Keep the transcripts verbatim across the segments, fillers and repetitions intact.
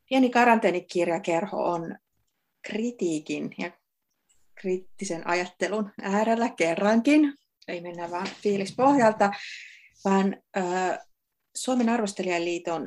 Pieni karanteenikirjakerho on kritiikin ja kriittisen ajattelun äärellä kerrankin. Ei mennä vaan fiilispohjalta, vaan äh, Suomen arvostelijaliiton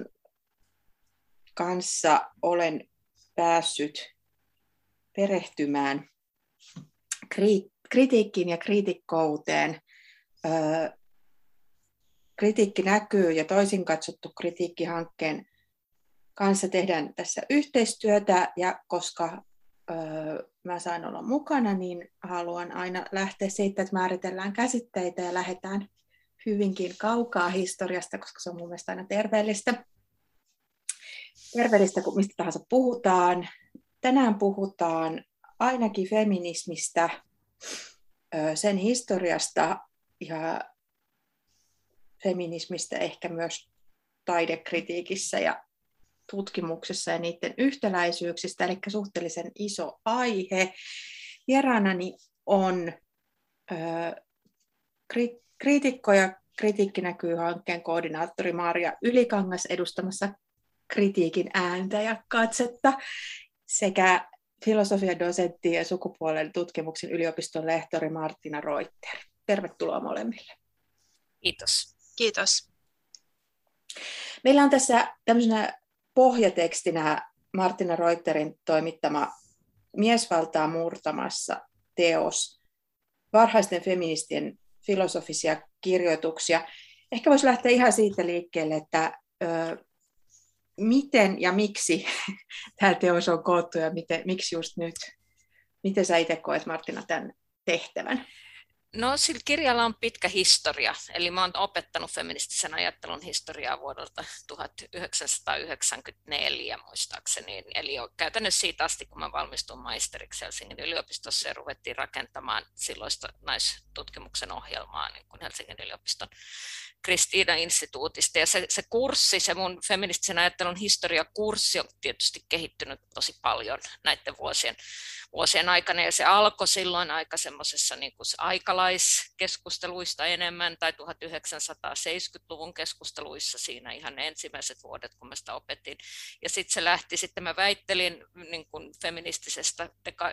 kanssa olen päässyt perehtymään kri- kritiikkiin ja kriitikkouteen. Äh, kritiikki näkyy ja toisin katsottu kritiikkihankkeen kanssa tehdään tässä yhteistyötä, ja koska öö, mä saan olla mukana, niin haluan aina lähteä siitä, että määritellään käsitteitä ja lähdetään hyvinkin kaukaa historiasta, koska se on mun mielestä aina terveellistä. Terveellistä, kun mistä tahansa puhutaan. Tänään puhutaan ainakin feminismistä, öö, sen historiasta ja feminismistä ehkä myös taidekritiikissä ja tutkimuksessa ja niiden yhtäläisyyksistä, eli suhteellisen iso aihe. Vieraanani on ö, kri, kriitikko ja Kritiikki näkyy -hankkeen koordinaattori Maria Ylikangas edustamassa kritiikin ääntä ja katsetta sekä filosofiadosentti ja sukupuolen tutkimuksen yliopiston lehtori Martina Reuter. Tervetuloa molemmille. Kiitos. Kiitos. Meillä on tässä tämmöisenä pohjatekstinä Martina Reuterin toimittama Miesvaltaa murtamassa teos, varhaisten feministien filosofisia kirjoituksia. Ehkä voisi lähteä ihan siitä liikkeelle, että ö, miten ja miksi tämä teos on koottu ja miten, miksi just nyt. Miten sä itse koet, Martina, tämän tehtävän? No, sillä kirjalla on pitkä historia, eli mä oon opettanut feministisen ajattelun historiaa vuodelta tuhatyhdeksänsataayhdeksänkymmentäneljä muistaakseni, eli jo käytännössä siitä asti, kun mä valmistuin maisteriksi Helsingin yliopistossa ja ruvettiin rakentamaan silloista naistutkimuksen ohjelmaa niin kuin Helsingin yliopiston Kristiina-instituutista, ja se, se kurssi, se mun feministisen ajattelun historiakurssi on tietysti kehittynyt tosi paljon näiden vuosien, vuosien aikana, ja se alkoi silloin aika semmoisessa niin kuin aikalaiskeskusteluista enemmän, tai tuhatyhdeksänsataaseitsemänkymmentäluvun keskusteluissa siinä ihan ensimmäiset vuodet, kun mä sitä opetin, ja sitten se lähti, sitten mä väittelin niin kuin feministisestä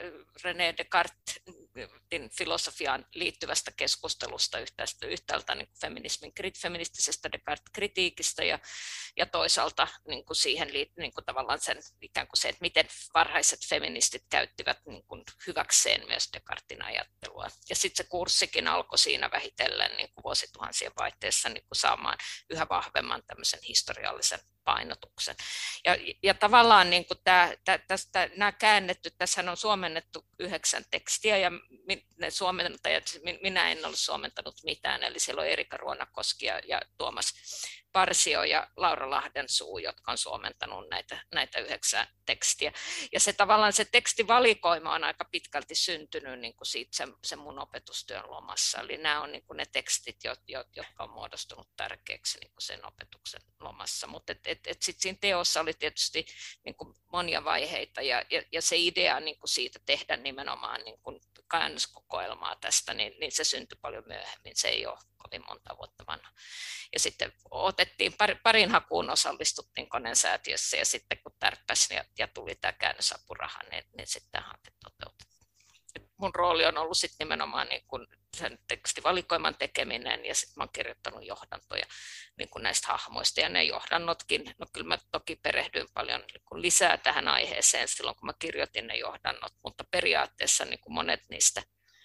René Descartesin filosofiaan liittyvästä keskustelusta yhtäältä, yhtäältä niin kuin feminismin feministisestä Descartes-kritiikistä ja, ja toisaalta niin kuin siihen liittyy niin kuin tavallaan sen, ikään kuin se, että miten varhaiset feministit käyttivät niin kuin hyväkseen myös Descartesin ajattelua. Ja sitten se kurssikin alkoi siinä vähitellen niin kuin vuosituhansien vaihteessa niin kuin saamaan yhä vahvemman tämmöisen historiallisen painotuksen. Ja, ja tavallaan niin kuin tämä, tämä, tästä, nämä käännetty, tässä on suomennettu yhdeksän tekstiä, ja ne suomentajat, minä en ole suomentanut mitään, eli siellä on Erika Ruonakoski ja, ja Tuomas Parsio ja Laura Lahdensuu, jotka on suomentanut näitä, näitä yhdeksän tekstiä. Ja se tavallaan se tekstivalikoima on aika pitkälti syntynyt niin kuin siitä sen, sen mun opetustyön lomassa. Eli nämä on niin kuin ne tekstit, jotka on muodostunut tärkeäksi niin kuin sen opetuksen lomassa. Mutta et, et, et sitten siinä teossa oli tietysti niin kuin monia vaiheita, ja, ja, ja se idea niin kuin siitä tehdä nimenomaan niin kuin käännöskokoelmaa tästä, niin, niin se syntyi paljon myöhemmin. Se ei ole kovin monta vuotta vanha. Ja sitten otettiin par, parin hakuun, osallistuttiin Koneen-säätiössä, ja sitten kun tärppäsi ja, ja tuli tämä käännösapuraha, niin, niin sitten hanke toteutettiin. Mun rooli on ollut sitten nimenomaan niin kun sen tekstivalikoiman tekeminen, ja sitten mä oon kirjoittanut johdantoja niin kun näistä hahmoista, ja ne johdannotkin, no kyllä mä toki perehdyin paljon niin kun lisää tähän aiheeseen silloin, kun mä kirjoitin ne johdannot, mutta periaatteessa niin kun monet niistä,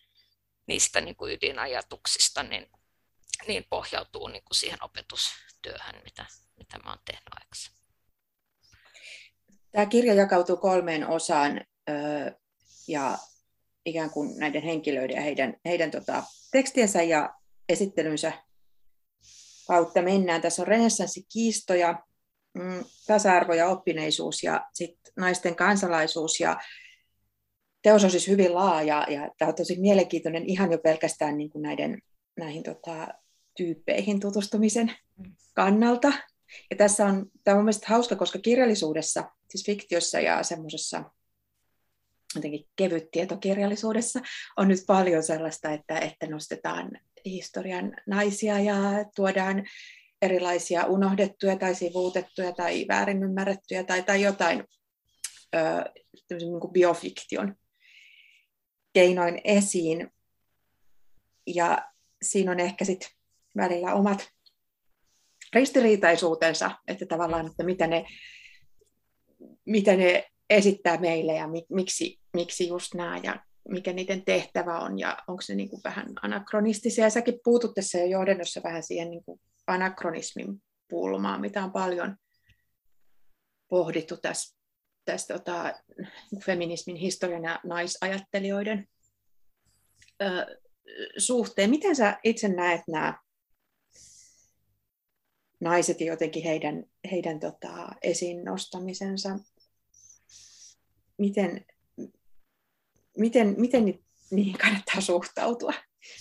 niistä niin kun ydinajatuksista, niin niin pohjautuu niin kuin siihen opetustyöhön, mitä, mitä mä oon tehnyt aikaisemmin. Tämä kirja jakautuu kolmeen osaan, ja ikään kuin näiden henkilöiden ja heidän, heidän tota, tekstiensä ja esittelynsä kautta mennään. Tässä on renessanssi-kiistoja, tasa-arvo ja oppineisuus ja sitten naisten kansalaisuus. Ja teos on siis hyvin laaja, ja tämä on tosi mielenkiintoinen ihan jo pelkästään niin kuin näiden näihin tota, tyyppeihin tutustumisen kannalta. Ja tässä on, tämä on mielestäni hauska, koska kirjallisuudessa, siis fiktiossa ja semmoisessa jotenkin kevyt tietokirjallisuudessa on nyt paljon sellaista, että, että nostetaan historian naisia ja tuodaan erilaisia unohdettuja tai sivuutettuja tai väärin ymmärrettyjä tai, tai jotain ö, niin kuin biofiktion keinoin esiin. Ja siinä on ehkä sit välillä omat ristiriitaisuutensa, että tavallaan, että mitä ne, mitä ne esittää meille ja miksi, miksi just nämä ja mikä niiden tehtävä on ja onko se niin kuin vähän anakronistisia. Ja säkin puutut tässä jo johdannossa vähän siihen niin kuin anakronismin pulmaan, mitä on paljon pohdittu tässä, tässä tota, feminismin historian ja naisajattelijoiden ö, suhteen. Miten sä itse näet nämä naiset ja jotenkin heidän, heidän tota, esiin nostamisensa? Miten, miten, miten niihin kannattaa suhtautua?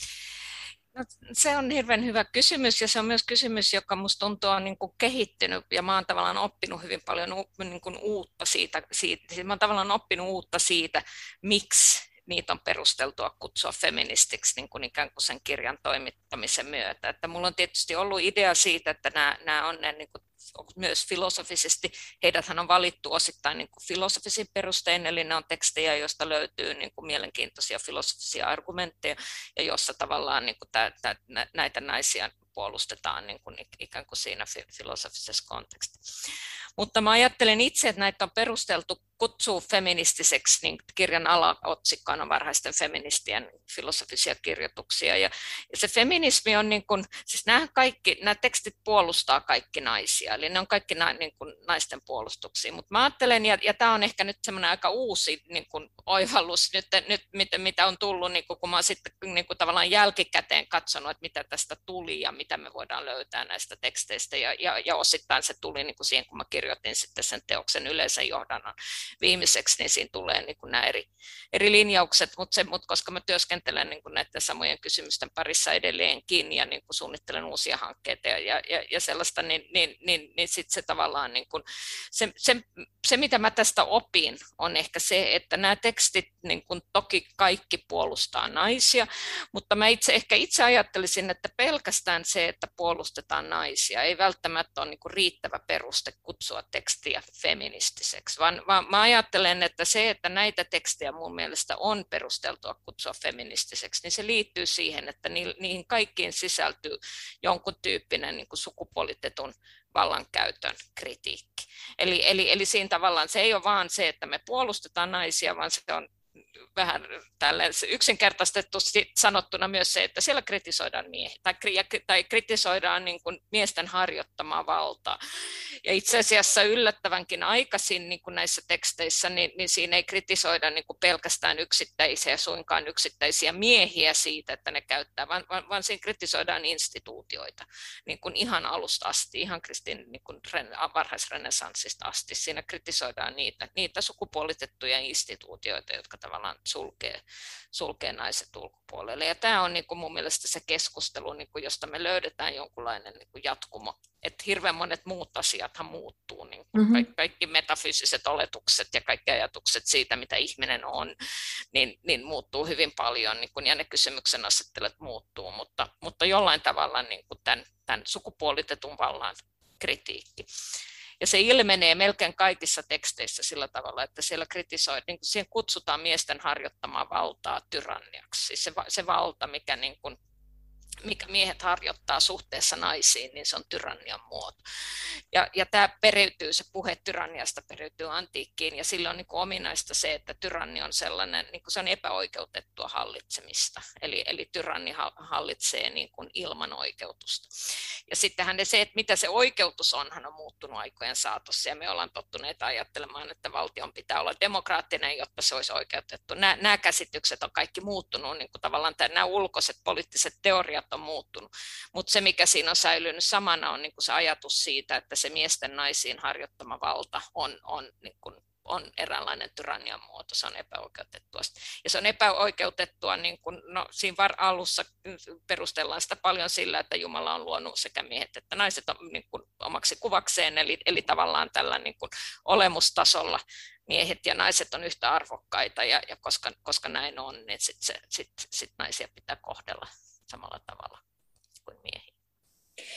No, se on hirveän hyvä kysymys ja se on myös kysymys, joka minusta tuntuu on niin kuin kehittynyt ja mä oon tavallaan oppinut hyvin paljon niin kuin uutta siitä, siitä, mä oon tavallaan oppinut uutta siitä, miksi niitä on perusteltua kutsua feministiksi niin kuin ikään kuin sen kirjan toimittamisen myötä. Että mulla on tietysti ollut idea siitä, että nämä, nämä on ne niin kuin myös filosofisesti, heidäthän on valittu osittain niin kuin filosofisin perustein, eli ne on tekstejä, joista löytyy niin kuin mielenkiintoisia filosofisia argumentteja, ja jossa tavallaan niin kuin tä, tä, näitä naisia puolustetaan niin kuin ikään kuin siinä filosofisessa kontekstissa. Mutta mä ajattelen itse, että näitä on perusteltu kutsua feministiseksi, niin kirjan alaotsikkona on varhaisten feministien filosofisia kirjoituksia. Ja, ja se feminismi on, niin kuin, siis nämä, kaikki, nämä tekstit puolustaa kaikki naisia, eli ne on kaikki na, niin kuin naisten puolustuksia. Mutta mä ajattelen, ja, ja tämä on ehkä nyt semmoinen aika uusi niin kuin oivallus, nyt, nyt mitä, mitä on tullut, niin kuin, kun mä oon sitten niin kuin tavallaan jälkikäteen katsonut, että mitä tästä tuli ja mitä me voidaan löytää näistä teksteistä. Ja, ja, ja osittain se tuli niin kuin siihen, kun mä kirjoitin sitten sen teoksen yleisen johdannon viimeiseksi, niin siinä tulee niin kuin nämä eri, eri linjaukset, mutta, se, mutta koska mä työskentelen niin kuin näiden samojen kysymysten parissa edelleenkin ja niin kuin suunnittelen uusia hankkeita ja, ja, ja sellaista, niin, niin, niin, niin sitten se tavallaan, niin kuin, se, se, se mitä mä tästä opin, on ehkä se, että nämä tekstit niin kuin toki kaikki puolustaa naisia, mutta mä itse ehkä itse ajattelisin, että pelkästään se, että puolustetaan naisia, ei välttämättä ole niin kuin riittävä peruste kutsua tekstiä feministiseksi, vaan, vaan mä ajattelen, että se, että näitä tekstejä mun mielestä on perusteltua kutsua feministiseksi, niin se liittyy siihen, että niihin kaikkiin sisältyy jonkun tyyppinen niin kuin sukupuolitetun vallankäytön kritiikki. Eli, eli, eli siinä tavallaan se ei ole vaan se, että me puolustetaan naisia, vaan se on vähän yksinkertaistettu sanottuna myös se, että siellä kritisoidaan miehiä tai, tai kritisoidaan niin kuin miesten harjoittamaa valtaa. Ja itse asiassa yllättävänkin aikaisin niin kuin näissä teksteissä, niin, niin siinä ei kritisoida niin kuin pelkästään yksittäisiä, suinkaan yksittäisiä miehiä siitä, että ne käyttää, vaan, vaan, vaan siinä kritisoidaan instituutioita niin kuin ihan alusta asti, ihan kristin niin kuin varhaisrenessanssista asti. Siinä kritisoidaan niitä, niitä sukupuolitettuja instituutioita, jotka tavallaan sulkee, sulkee naiset ulkopuolelle. Ja tämä on niin kuin mun mielestä se keskustelu, niin kuin josta me löydetään jonkunlainen niin kuin jatkumo. Että hirveän monet muut asiathan muuttuu, niin kuin mm-hmm. kaikki, kaikki metafyysiset oletukset ja kaikki ajatukset siitä, mitä ihminen on, niin, niin muuttuu hyvin paljon, niin kuin, ja ne kysymyksen asettelut muuttuu, mutta, mutta jollain tavalla niin kuin tämän, tämän sukupuolitetun vallan kritiikki. Ja se ilmenee melkein kaikissa teksteissä sillä tavalla, että siellä kritisoidaan, niin siihen kutsutaan miesten harjoittamaa valtaa tyranniaksi. Siis se, se valta, mikä, niin kuin, mikä miehet harjoittaa suhteessa naisiin, niin se on tyrannian muoto. Ja, ja tämä periytyy, se puhe tyranniasta periytyy antiikkiin, ja sillä on niin kuin ominaista se, että tyranni on sellainen, niin kuin se on epäoikeutettua hallitsemista. Eli, eli tyranni hallitsee niin kuin ilman oikeutusta. Ja sittenhän se, että mitä se oikeutus on, hän on muuttunut aikojen saatossa, ja me ollaan tottuneet ajattelemaan, että valtion pitää olla demokraattinen, jotta se olisi oikeutettu. Nämä, nämä käsitykset on kaikki muuttunut, niin kuin tavallaan nämä ulkoiset poliittiset teoriat on muuttunut, mutta se mikä siinä on säilynyt samana on niin kuin se ajatus siitä, että se miesten naisiin harjoittama valta on, on, niin kuin, on eräänlainen tyrannian muoto, se on epäoikeutettua. Ja se on epäoikeutettua, niin kuin, no, siinä var alussa perustellaan sitä paljon sillä, että Jumala on luonut sekä miehet että naiset on, niin kuin, omaksi kuvakseen, eli, eli tavallaan tällä niin kuin, olemustasolla miehet ja naiset on yhtä arvokkaita, ja, ja koska, koska näin on, niin sitten sit, sit naisia pitää kohdella samalla tavalla kuin miehiä.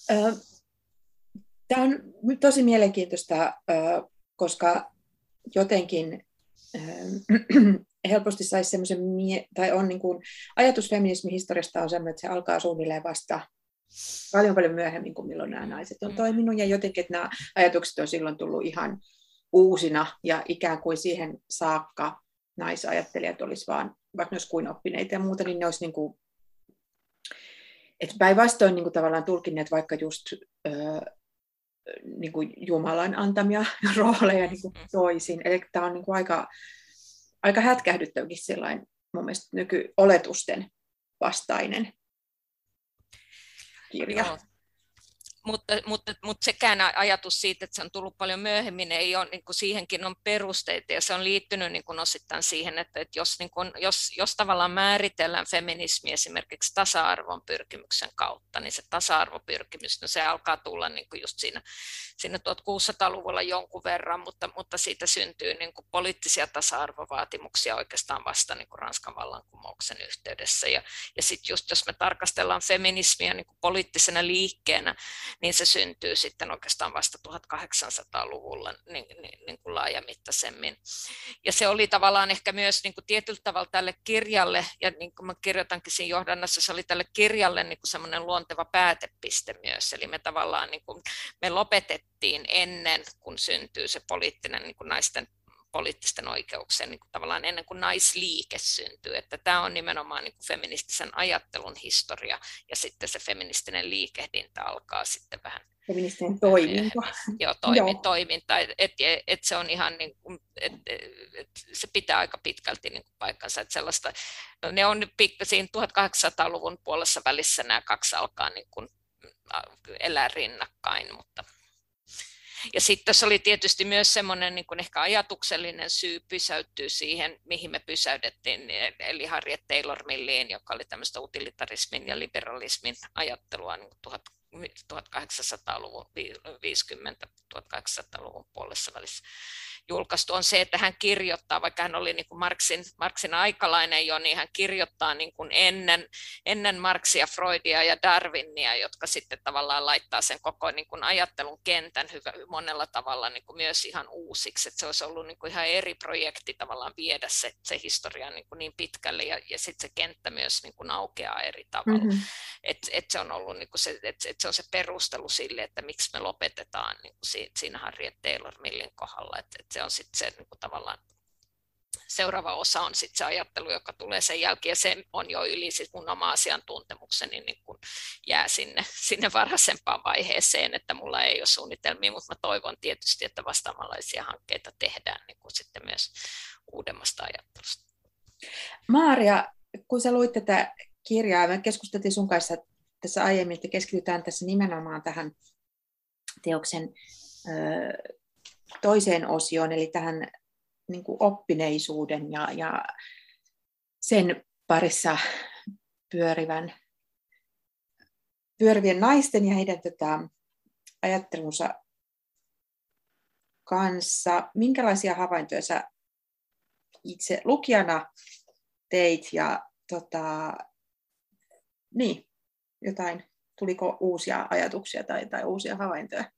Tämä on tosi mielenkiintoista, koska jotenkin helposti saisi semmoisen, tai on niin kuin, ajatus feminismin historiasta on sellainen, että se alkaa suunnilleen vasta paljon paljon myöhemmin kuin milloin nämä naiset on toiminut, ja jotenkin, että nämä ajatukset on silloin tullut ihan uusina, ja ikään kuin siihen saakka naisajattelijat olisi vaan, vaikka ne olisi kuin oppineita ja muuta, niin ne olisi niin kuin, että päinvastoin niin kuin tavallaan tulkinneet vaikka just öö, niin kuin Jumalan antamia rooleja niin kuin toisin. Eli tämä on niin kuin aika, aika hätkähdyttäväkin sellainen mun mielestä nykyoletusten vastainen kirja. Joo. Mutta, mutta, mutta sekään ajatus siitä, että se on tullut paljon myöhemmin, ei ole, niin kuin siihenkin on perusteita, ja se on liittynyt niin kuin osittain siihen, että, että jos, niin kuin, jos, jos tavallaan määritellään feminismi esimerkiksi tasa-arvon pyrkimyksen kautta, niin se tasa-arvopyrkimys, no se alkaa tulla niin kuin just siinä, siinä tuhatkuusisataaluvulla jonkun verran, mutta, mutta siitä syntyy niin kuin poliittisia tasa-arvovaatimuksia oikeastaan vasta niin kuin Ranskan vallankumouksen yhteydessä, ja, ja sitten just jos me tarkastellaan feminismiä niin kuin poliittisena liikkeenä, niin se syntyy sitten oikeastaan vasta tuhatkahdeksansataaluvulla niin, niin, niin kuin laajamittaisemmin. Ja se oli tavallaan ehkä myös niin kuin tietyllä tavalla tälle kirjalle, ja niin kuin mä kirjoitankin siinä johdannassa, se oli tälle kirjalle niin kuin semmoinen luonteva päätepiste myös, eli me tavallaan niin kuin, me lopetettiin ennen kuin syntyy se poliittinen niin kuin naisten poliittisten oikeuksien niin kuin tavallaan ennen kuin naisliike syntyy, että tämä on nimenomaan niin kuin feministisen ajattelun historia, ja sitten se feministinen liikehdintä alkaa sitten vähän feministinen toiminta. Joo, toimi, toiminta, että et, et se on ihan niin kuin, et, et, se pitää aika pitkälti niin kuin paikkansa, että sellaista, no ne on siinä tuhatkahdeksansataaluvun puolessa välissä nämä kaksi alkaa niin kuin elää rinnakkain, mutta ja sitten tässä oli tietysti myös semmoinen niin kuin ehkä ajatuksellinen syy pysäyttyä siihen, mihin me pysäytettiin, eli Harriet Taylor Milliin, joka oli tämmöistä utilitarismin ja liberalismin ajattelua niin kuin tuhatkahdeksansataaluvun viisikymmentä tuhatkahdeksansataaluvun puolessa välissä julkaistu, on se, että hän kirjoittaa, vaikka hän oli niin kuin Marxin, Marxin aikalainen jo, niin hän kirjoittaa niin kuin ennen, ennen Marxia, Freudia ja Darwinia, jotka sitten tavallaan laittaa sen koko niin kuin ajattelun kentän hyvä, monella tavalla niin kuin myös ihan uusiksi, että se olisi ollut niin kuin ihan eri projekti tavallaan viedä se, se historia niin, kuin niin pitkälle, ja, ja sitten se kenttä myös niin kuin aukeaa eri tavalla. Mm-hmm. Että et se on ollut niin kuin se, et, et se on se perustelu sille, että miksi me lopetetaan niin kuin siinä Harriet Taylor Millin kohdalla, että et se on sitten se niin kuin tavallaan seuraava osa on sitten se ajattelu, joka tulee sen jälkeen, ja se on jo yli siis mun oma asiantuntemukseni, niin kun jää sinne, sinne varhaisempaan vaiheeseen, että mulla ei ole suunnitelmia, mutta mä toivon tietysti, että vastaavanlaisia hankkeita tehdään niin kuin sitten myös uudemmasta ajattelusta. Maaria, kun sä luit tätä kirjaa, me keskusteltiin sun kanssa tässä aiemmin, että keskitytään tässä nimenomaan tähän teoksen ö, toiseen osioon, eli tähän niin kuin oppineisuuden ja, ja sen parissa pyörivän, pyörivien naisten ja heidän tota, ajattelunsa kanssa. Minkälaisia havaintoja sä itse lukijana teit ja tota, niin, jotain, tuliko uusia ajatuksia tai, tai uusia havaintoja?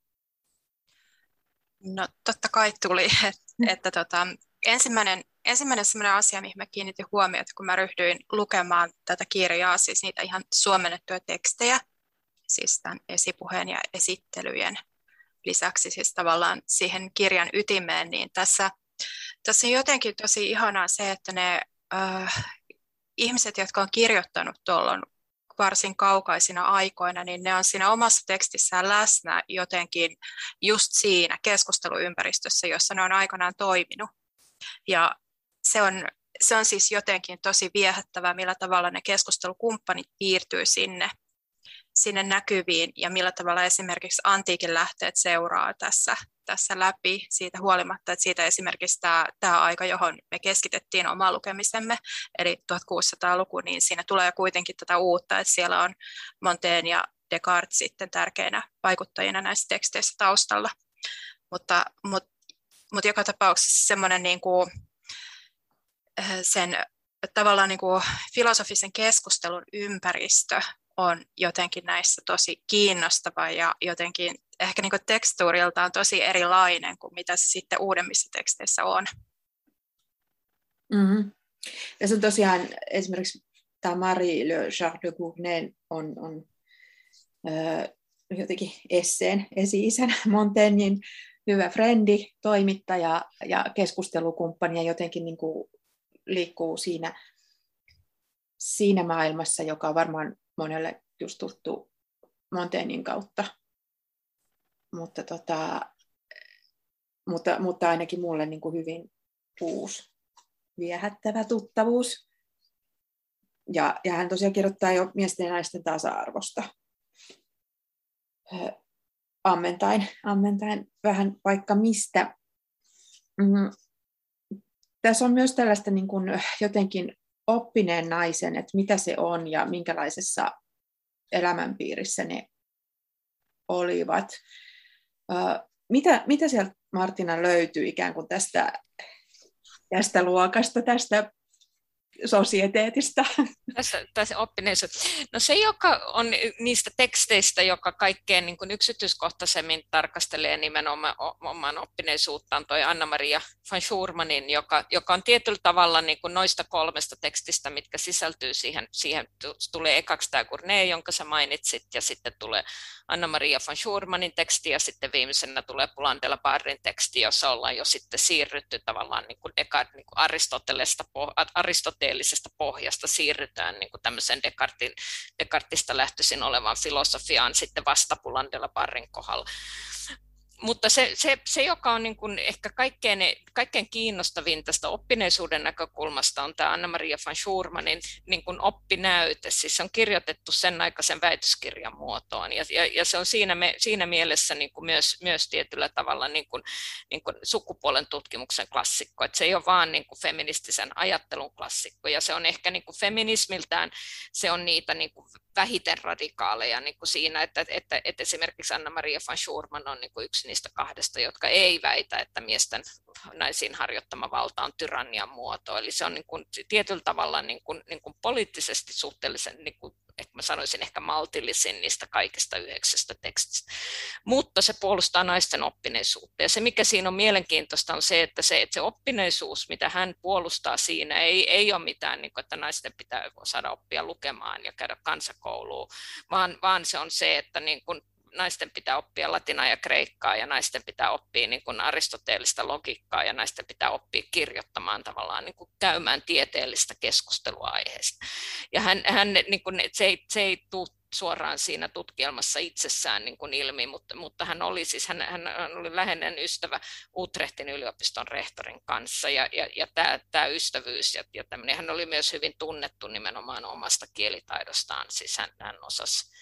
No totta kai tuli, että, että tota, ensimmäinen, ensimmäinen sellainen asia, mihin mä kiinnitin huomiota, kun mä ryhdyin lukemaan tätä kirjaa, siis niitä ihan suomennettuja tekstejä, siis tämän esipuheen ja esittelyjen lisäksi siis tavallaan siihen kirjan ytimeen, niin tässä, tässä on jotenkin tosi ihanaa se, että ne äh, ihmiset, jotka on kirjoittanut tuolloin varsin kaukaisina aikoina, niin ne on siinä omassa tekstissään läsnä jotenkin just siinä keskusteluympäristössä, jossa ne on aikanaan toiminut. Ja se on, se on siis jotenkin tosi viehättävää, millä tavalla ne keskustelukumppanit piirtyy sinne, sinne näkyviin, ja millä tavalla esimerkiksi antiikin lähteet seuraa tässä, tässä läpi siitä huolimatta, että siitä esimerkiksi tämä, tämä aika, johon me keskitettiin omaa lukemisemme, eli tuhatkuusisataaluku, niin siinä tulee kuitenkin tätä uutta, että siellä on Montaigne ja Descartes sitten tärkeinä vaikuttajina näissä teksteissä taustalla. Mutta, mutta, mutta joka tapauksessa semmoinen niin kuin sen tavallaan niin kuin filosofisen keskustelun ympäristö on jotenkin näissä tosi kiinnostava ja jotenkin ehkä niin kuin tekstuuriltaan tosi erilainen kuin mitä se sitten uudemmissa teksteissä on. Mm-hmm. Ja se on tosiaan esimerkiksi tämä Marie Le Char de Gournay on, on äh, jotenkin esseen esi-isän Montaignen hyvä frendi, toimittaja ja keskustelukumppani ja jotenkin niin kuin liikkuu siinä, siinä maailmassa, joka on varmaan monelle just tuttu Montaignen kautta. Mutta, tota, mutta, mutta ainakin mulle niin kuin hyvin uusi, viehättävä tuttavuus. Ja, ja hän tosiaan kirjoittaa jo miesten ja naisten tasa-arvosta. Ammentain, ammentain vähän vaikka mistä. Mm. Tässä on myös tällaista niin kuin jotenkin oppineen naisen, että mitä se on ja minkälaisessa elämänpiirissä ne olivat. Mitä, mitä sieltä Martina löytyy ikään kuin tästä, tästä luokasta, tästä sosieteetista? Tässä, tässä oppineisuus. No se, joka on niistä teksteistä, joka kaikkein niin kuin yksityiskohtaisemmin tarkastelee nimenomaan oman oppineisuuttaan, toi Anna-Maria van Schurmanin, joka, joka on tietyllä tavalla niin kuin noista kolmesta tekstistä, mitkä sisältyy siihen, siihen tulee ekaksi tämä Gournay, jonka sä mainitsit, ja sitten tulee Anna-Maria van Schurmanin teksti, ja sitten viimeisenä tulee Poullain de la Barren teksti, jossa ollaan jo sitten siirrytty tavallaan niin kuin Descartes, niin kuin Aristotelesta, aristoteellisesta pohjasta siirrytään niin kuin tämmöisen Descartin, Descartista lähtöisin olevaan filosofiaan sitten vasta Poullain de la Barren kohdalla. Mutta se, se, se joka on niin kuin ehkä kaikkein, kaikkein kiinnostavin tästä oppineisuuden näkökulmasta, on tämä Anna-Maria van Schurmanin niin kuin oppinäyte. Siis se on kirjoitettu sen aikaisen väitöskirjan muotoon, ja, ja, ja se on siinä, me, siinä mielessä niin kuin myös, myös tietyllä tavalla niin kuin, niin kuin sukupuolen tutkimuksen klassikko. Että se ei ole vaan niin kuin feministisen ajattelun klassikko, ja se on ehkä niin kuin feminismiltään, se on niitä niin kuin vähiten radikaaleja niin kuin siinä, että, että, että esimerkiksi Anna-Maria van Schurman on niin kuin yksi niistä kahdesta, jotka ei väitä, että miesten naisiin harjoittama valta on tyrannian muoto. Eli se on niin kuin tietyllä tavalla niin kuin, niin kuin poliittisesti suhteellisen, niin kuin, ehkä mä sanoisin ehkä maltillisin niistä kaikista yhdeksästä tekstistä. Mutta se puolustaa naisten oppineisuutta. Ja se, mikä siinä on mielenkiintoista, on se, että se, että se oppineisuus, mitä hän puolustaa siinä, ei, ei ole mitään, niin kuin, että naisten pitää saada oppia lukemaan ja käydä kansakouluun, vaan, vaan se on se, että niin kuin naisten pitää oppia latinaa ja kreikkaa, ja naisten pitää oppia niin kuin aristoteellista logiikkaa, ja naisten pitää oppia kirjoittamaan tavallaan, niin kuin käymään tieteellistä keskustelua aiheesta. Ja hän, hän, niin kuin, se, ei, se ei tule suoraan siinä tutkielmassa itsessään niin kuin ilmi, mutta, mutta hän oli siis hän, hän oli läheinen ystävä Utrechtin yliopiston rehtorin kanssa, ja, ja, ja tämä, tämä ystävyys ja, ja tämmöinen, hän oli myös hyvin tunnettu nimenomaan omasta kielitaidostaan, siis hän, hän osasi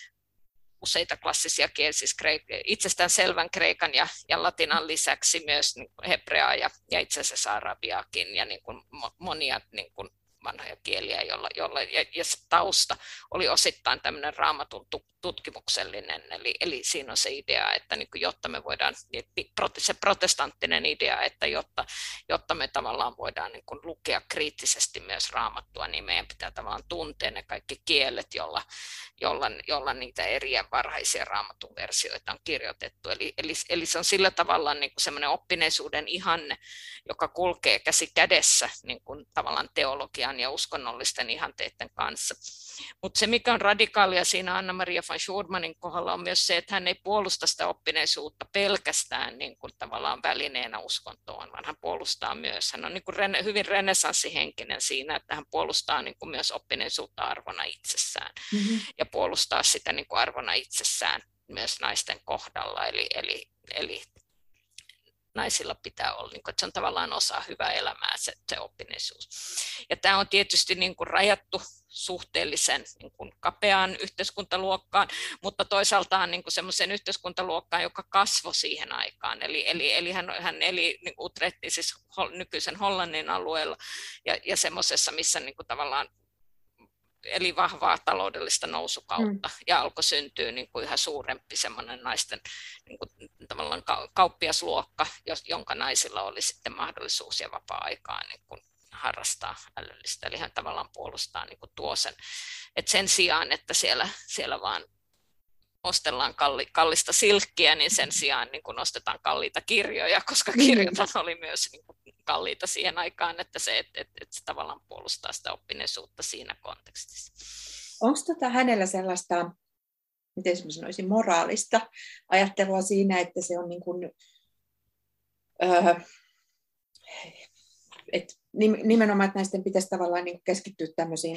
useita klassisia kieliä, siis kreik- itsestään selvän kreikan ja, ja latinan lisäksi myös niin kuin hebreaa ja, ja itse asiassa arabiaakin ja niin kuin monia niin kuin vanhoja kieliä, jolla, jolla, ja, ja se tausta oli osittain tämmöinen raamatun tutkimuksellinen, eli, eli siinä on se idea, että niin kuin, jotta me voidaan, se protestanttinen idea, että jotta, jotta me tavallaan voidaan niin kuin, lukea kriittisesti myös raamattua, niin meidän pitää tavallaan tuntea ne kaikki kielet, jolla, jolla, jolla niitä eri varhaisia raamatun versioita on kirjoitettu, eli, eli, eli se on sillä tavalla niin kuin semmoinen oppineisuuden ihanne, joka kulkee käsi kädessä niin kuin, tavallaan teologian ja uskonnollisten ihanteiden kanssa. Mutta se, mikä on radikaalia siinä Anna-Maria van Schurmanin kohdalla, on myös se, että hän ei puolusta sitä oppineisuutta pelkästään niin kuin tavallaan välineenä uskontoon, vaan hän puolustaa myös. Hän on niin kuin rene, hyvin renessanssihenkinen siinä, että hän puolustaa niin kuin myös oppineisuutta arvona itsessään, mm-hmm. ja puolustaa sitä niin kuin arvona itsessään myös naisten kohdalla. Eli, eli, eli naisilla pitää olla, niin kuin, että se on tavallaan osa hyvää elämää, se, se oppineisuus. Ja tämä on tietysti niin kuin rajattu suhteellisen niin kuin kapeaan yhteiskuntaluokkaan, mutta toisaaltaan niin kuin semmoisen yhteiskuntaluokkaan, joka kasvoi siihen aikaan. Eli, eli, eli hän, hän eli niin kuin Utrechtin, siis nykyisen Hollannin alueella, ja, ja semmoisessa, missä niin kuin tavallaan eli vahvaa taloudellista nousukautta, mm. ja alkoi syntyä niin kuin yhä suurempi semmoinen naisten niin kuin, tavallaan kauppiasluokka, jonka naisilla oli sitten mahdollisuus ja vapaa-aikaa niin kuin harrastaa älyllistä, eli hän tavallaan puolustaa niin kuin tuo sen, että sen sijaan, että siellä, siellä vaan ostellaan kalli, kallista silkkiä, niin sen sijaan niin kuin ostetaan kalliita kirjoja, koska kirjat oli myös niin kuin kalliita siihen aikaan, että se, että, että, että se tavallaan puolustaa sitä oppineisuutta siinä kontekstissa. Onko tota hänellä sellaista, miten mä sanoisin, moraalista ajattelua siinä, että se on niin kuin, öö, että nimenomaan, että näisten pitäisi tavallaan niin kuin keskittyä tämmöisiin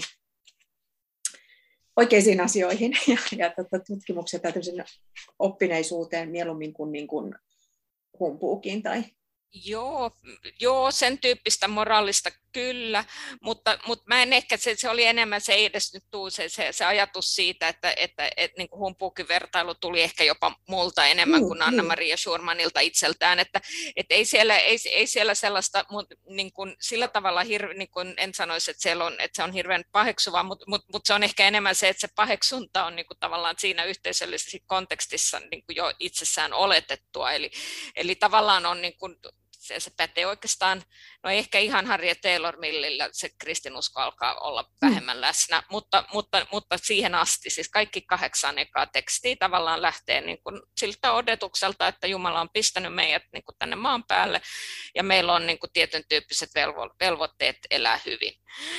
oikeisiin asioihin ja, ja tota, tutkimuksen tai oppineisuuteen mieluummin kuin, niin kuin humpuukin tai... Joo, joo, sen tyyppistä moraalista kyllä, mutta, mutta mä en ehkä, se, se oli enemmän, se ei edes nyt tuu, se, se, se ajatus siitä, että, että, että niin kuin humpuukin vertailu tuli ehkä jopa multa enemmän mm, kuin Anna-Maria Schurmanilta itseltään, että, että ei, siellä, ei, ei siellä sellaista, niin kuin, sillä tavalla, hirve, niin kuin en sanoisi, että, siellä on, että se on hirveän paheksuva, mutta, mutta, mutta se on ehkä enemmän se, että se paheksunta on niin kuin tavallaan siinä yhteisöllisessä kontekstissa niin kuin jo itsessään oletettua, eli, eli tavallaan on niin kuin, Se, se pätee oikeastaan, no ehkä ihan Harriet Taylor Millillä se kristinusko alkaa olla vähemmän läsnä, mutta, mutta, mutta siihen asti, siis kaikki kahdeksan ekaa tekstiä tavallaan lähtee niin kuin siltä odotukselta, että Jumala on pistänyt meidät niin kuin tänne maan päälle ja meillä on niin kuin tietyn tyyppiset velvo, velvoitteet elää hyvin.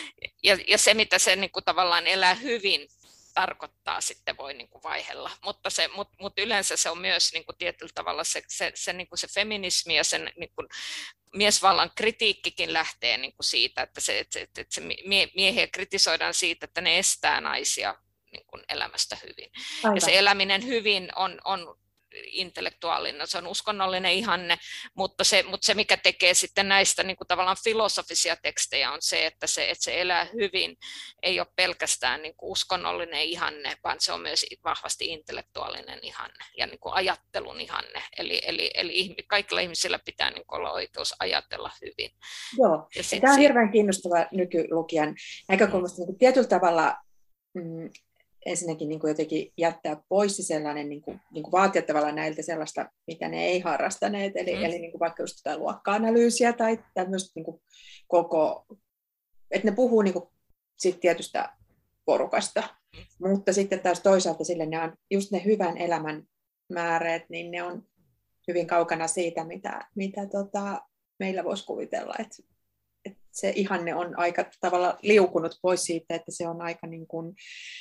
Ja, ja se, mitä se niin kuin tavallaan elää hyvin, tarkoittaa sitten voi niin kuin vaihella, mutta, se, mutta, mutta yleensä se on myös niin kuin tietyllä tavalla se, se, se, niin kuin se feminismi ja sen niin kuin miesvallan kritiikkikin lähtee niin kuin siitä, että, se, että, että se miehiä kritisoidaan siitä, että ne estää naisia niin kuin elämästä hyvin. Aivan. Ja se eläminen hyvin on, on intellektuaalinen, se on uskonnollinen ihanne, mutta se, mutta se mikä tekee sitten näistä niin kuin tavallaan filosofisia tekstejä on se, että se, että se elää hyvin ei ole pelkästään niin kuin uskonnollinen ihanne, vaan se on myös vahvasti intellektuaalinen ihanne ja niin kuin ajattelun ihanne. Eli, eli, eli kaikilla ihmisillä pitää niin kuin olla oikeus ajatella hyvin. Joo, ja ja tämä on hirveän kiinnostava nykylukijan näkökulmasta. Niin tietyllä tavalla mm, ensinnäkin niin kuin jotenkin jättää pois sellainen, niin kuin, niin kuin vaatia tavallaan näiltä sellaista, mitä ne ei harrastaneet, eli, mm. eli niin kuin vaikka just jotain luokka-analyysiä tai tämmöistä niin kuin koko, että ne puhuu niin kuin sit tietystä porukasta, mm. mutta sitten taas toisaalta sille ne on just ne hyvän elämän määreet, niin ne on hyvin kaukana siitä, mitä, mitä tota, meillä voisi kuvitella, että, että se ihanne on aika tavalla liukunut pois siitä, että se on aika niin kuin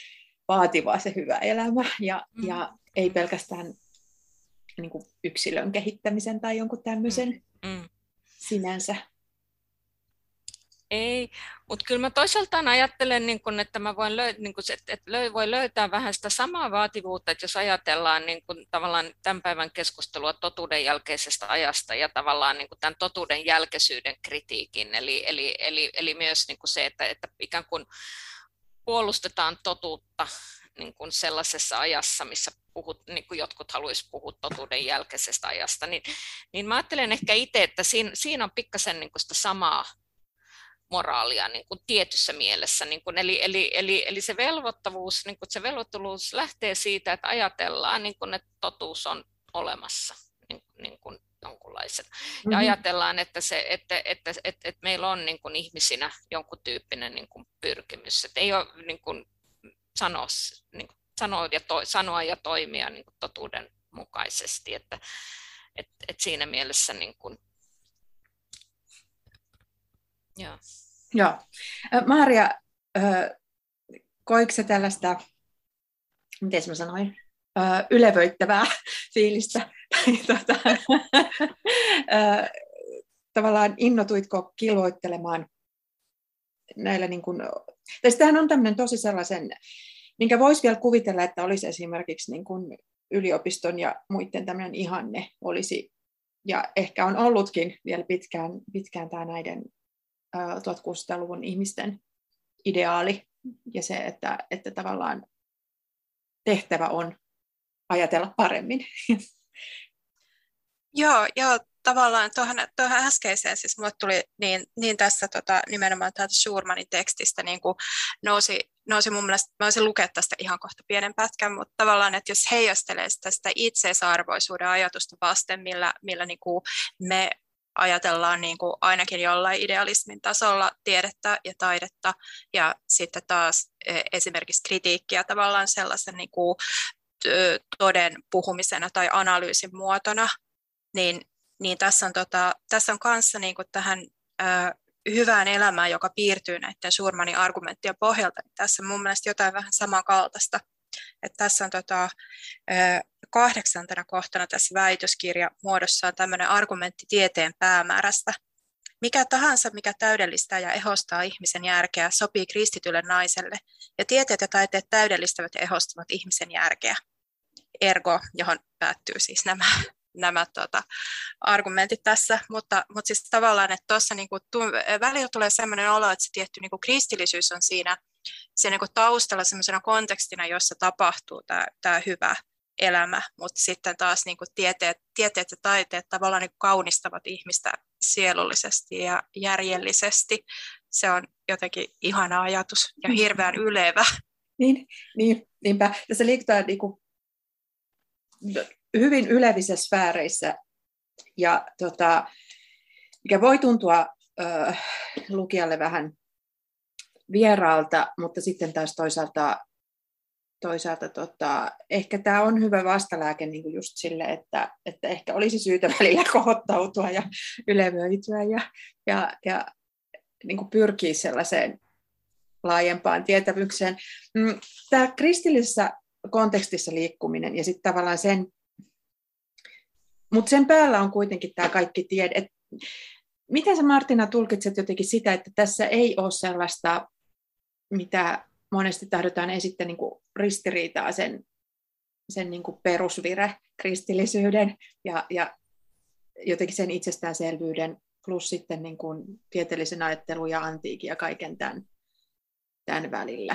vaativaa se hyvä elämä ja, mm. ja ei pelkästään niin kuin yksilön kehittämisen tai jonkun tämmöisen mm. sinänsä. Ei, mutta kyllä mä toisaaltaan ajattelen, niin kun, että mä voin löy- niin kun, että, että löy- voi löytää vähän sitä samaa vaativuutta, että jos ajatellaan niin kun, tavallaan tämän päivän keskustelua totuuden jälkeisestä ajasta ja tavallaan niin kun, tämän totuuden jälkeisyyden kritiikin, eli, eli, eli, eli myös niin kun se, että, että ikään kuin puolustetaan totuutta niin kuin sellaisessa ajassa, missä puhut, niin kuin jotkut haluaisivat puhua totuuden jälkeisestä ajasta, niin, niin mä ajattelen ehkä itse, että siinä, siinä on pikkasen niin kuin sitä samaa moraalia niin kuin tietyssä mielessä. Niin kuin, eli, eli, eli, eli se velvoittavuus, niin kuin se velvoittavuus lähtee siitä, että ajatellaan, niin kuin, että totuus on olemassa. Niin, niin kuin jonkunlaisena. Mm-hmm. Ja ajatellaan, että, se, että, että, että, että meillä on niin kuin ihmisinä jonkun tyyppinen niin kuin pyrkimys. Että ei ole niin kuin sanoa, niin kuin sanoa, ja to, sanoa ja toimia niin kuin totuuden mukaisesti. Että, että, että siinä mielessä niin kuin, joo. Joo. Maria, koiko sä tällaista, miten mä sanoin, ylevöittävää fiilistä? Tota, tavallaan innotuitko kilvoittelemaan näillä, niin kuin, tai tämähän on tämmöinen tosi sellaisen, minkä voisi vielä kuvitella, että olisi esimerkiksi niin kuin yliopiston ja muiden tämmöinen ihanne olisi, ja ehkä on ollutkin vielä pitkään, pitkään tämä näiden tuhatkuusisataaluvun ihmisten ideaali, ja se, että, että tavallaan tehtävä on ajatella paremmin. Joo, joo, tavallaan tuohon, tuohon äskeiseen, siis mulle tuli niin, niin tässä tota, nimenomaan täältä Schurmanin tekstistä niin kuin nousi, nousi mun mielestä, mä voisin lukea tästä ihan kohta pienen pätkän, mutta tavallaan, että jos heijastelee sitä, sitä itseisarvoisuuden ajatusta vasten, millä, millä niin kuin me ajatellaan niin kuin ainakin jollain idealismin tasolla tiedettä ja taidetta, ja sitten taas esimerkiksi kritiikkiä tavallaan sellaisen niin kuin toden puhumisena tai analyysin muotona, niin, niin tässä on, tota, tässä on kanssa niin kuin tähän ää, hyvään elämään, joka piirtyy näiden Schurmanin argumenttien pohjalta, niin tässä on mun mielestä jotain vähän samankaltaista. Että tässä on tota, kahdeksantena kohtana tässä väitöskirja muodossa on tämmöinen argumentti tieteen päämäärästä. Mikä tahansa, mikä täydellistää ja ehostaa ihmisen järkeä, sopii kristitylle naiselle, ja tieteet ja taiteet täydellistävät ja ehostavat ihmisen järkeä. Ergo, johon päättyy siis nämä, nämä tota, argumentit tässä, mutta, mutta siis tavallaan, että tuossa niinku, välillä tulee sellainen olo, että se tietty niinku, kristillisyys on siinä, siinä niinku, taustalla sellaisena kontekstina, jossa tapahtuu tämä hyvä elämä, mutta sitten taas niinku, tieteet, tieteet ja taiteet tavallaan niinku, kaunistavat ihmistä sielullisesti ja järjellisesti. Se on jotenkin ihana ajatus ja hirveän ylevä. Niin, niin, niinpä. Tässä liikutaan niinku hyvin ylevissä sfääreissä, ja tota, mikä voi tuntua ö, lukijalle vähän vieraalta, mutta sitten taas toisaalta, toisaalta tota, ehkä tämä on hyvä vastalääke niin just sille, että, että ehkä olisi syytä välillä kohottautua ja ylevöityä ja, ja, ja niin kuin pyrkiä sellaiseen laajempaan tietämykseen. Tämä kristillisessä kontekstissa liikkuminen ja sitten tavallaan sen, mutta sen päällä on kuitenkin tämä kaikki tiede. Et miten sä, Martina, tulkitset jotenkin sitä, että tässä ei ole sellaista, mitä monesti tahdotaan esittää niin kuin ristiriitaa sen, sen niin kuin perusvire kristillisyyden ja, ja jotenkin sen itsestäänselvyyden plus sitten niin kuin tieteellisen ajattelun ja antiikin ja kaiken tämän, tämän välillä?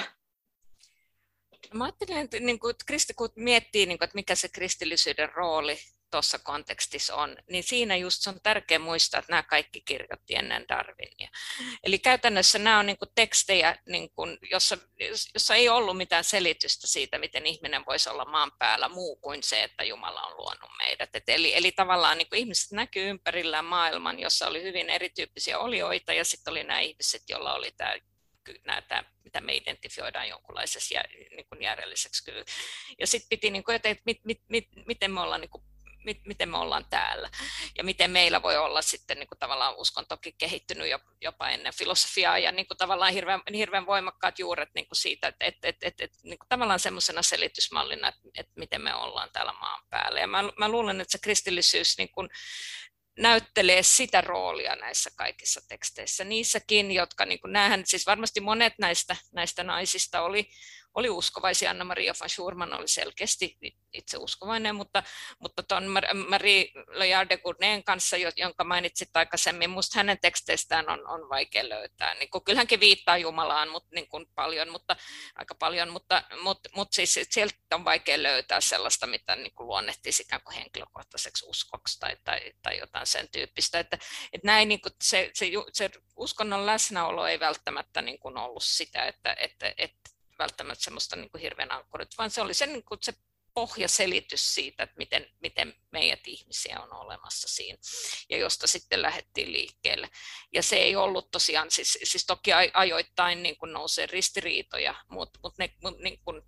Mä ajattelin, että niin kun Kristi, kun miettii, niin kun, että mikä se kristillisyyden rooli tuossa kontekstissa on, niin siinä just se on tärkeää muistaa, että nämä kaikki kirjoitti ennen Darwinia. Eli käytännössä nämä on niin kuin tekstejä, niin kuin, jossa, jossa ei ollut mitään selitystä siitä, miten ihminen voisi olla maan päällä muu kuin se, että Jumala on luonut meidät. Et eli, eli tavallaan niin kuin ihmiset näkyy ympärillään maailman, jossa oli hyvin erityyppisiä olioita, ja sitten oli nämä ihmiset, joilla oli tämä Näitä, mitä me identifioidaan jonkunlaisessa jär, niin kuin järjelliseksi kyllä. Ja sitten piti, niin kuin, että mit, mit, mit, miten, me ollaan, niin kuin, mit, miten me ollaan täällä. Ja miten meillä voi olla sitten niin kuin, tavallaan uskontokin kehittynyt jopa ennen filosofiaa. Ja niin kuin, tavallaan hirveän, hirveän voimakkaat juuret niin kuin siitä, että et, et, et, et, niin kuin, tavallaan semmoisena selitysmallina, että, että miten me ollaan täällä maan päällä. Ja mä, mä luulen, että se kristillisyys niin kuin, näyttelee sitä roolia näissä kaikissa teksteissä. Niissäkin, jotka, niin kuin näähän, siis varmasti monet näistä, näistä naisista oli, oli uskovaisia. Anna-Maria von Schurman oli selkeästi itse uskovainen, mutta, mutta tuon Marie Loyard de Gournay'n kanssa, jonka mainitsit aikaisemmin, minusta hänen teksteistään on, on vaikea löytää. Niin kuin, kyllä hänkin viittaa Jumalaan mutta, niin kuin paljon, mutta, aika paljon, mutta, mutta, mutta siis sieltä on vaikea löytää sellaista, mitä niin kuin luonnehtisi ikään kuin henkilökohtaiseksi uskoksi tai, tai, tai jotain sen tyyppistä. Että, että näin, niin kuin se, se, se uskonnon läsnäolo ei välttämättä niin kuin ollut sitä, että, että, että välttämättä semmoista niin kuin hirveän ankkurit, vaan se oli se, niin kuin se pohjaselitys siitä, että miten, miten meidät ihmisiä on olemassa siinä, ja josta sitten lähdettiin liikkeelle. Ja se ei ollut tosiaan, siis, siis toki ajoittain niin kuin nousee ristiriitoja, mutta, mutta ne mut, niin kuin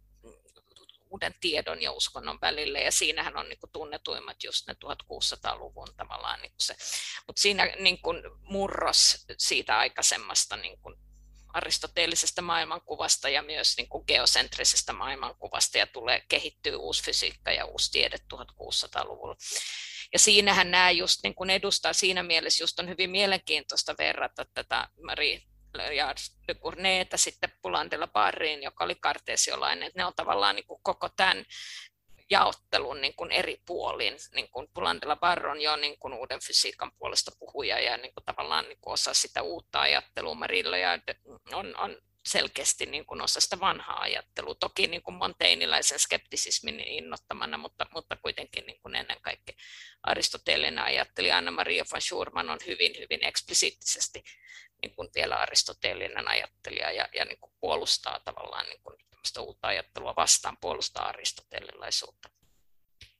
uuden tiedon ja uskonnon välillä, ja siinähän on niin kuin tunnetuimmat just ne tuhatkuusisataaluvun tavallaan. Niin kuin se. Mutta siinä niin kuin murros siitä aikaisemmasta niin kuin aristoteellisesta maailmankuvasta ja myös niin kuin geosentrisestä maailmankuvasta, ja tulee kehittyy uusi fysiikka ja uusi tiede tuhatkuusisataaluvulla. Ja siinähän nämä just niin kuin edustaa siinä mielessä, just on hyvin mielenkiintoista verrata tätä Marie Loyard de Gournayta sitten Poulain de la Barreen, joka oli kartesiolainen. Ne on tavallaan niin kuin koko tämän jaottelun niin kuin eri puolin. Niin kuin Poulain de la Barre on jo niin kuin uuden fysiikan puolesta puhuja ja niin kuin tavallaan niin kuin osa sitä uutta ajattelua. Marie Loyard on, on selkeästi niin kuin osa sitä vanhaa ajattelua. Toki niin kuin monteinilaisen skeptisismin innottamana, mutta, mutta kuitenkin niin kuin ennen kaikkea aristoteellinen ajattelija. Anna-Maria von Schurman on hyvin, hyvin eksplisiittisesti niin kuin vielä aristoteellinen ajattelija ja, ja niin kuin puolustaa tavallaan niin kuin uutta ajattelua vastaan, puolustaa aristotelilaisuutta.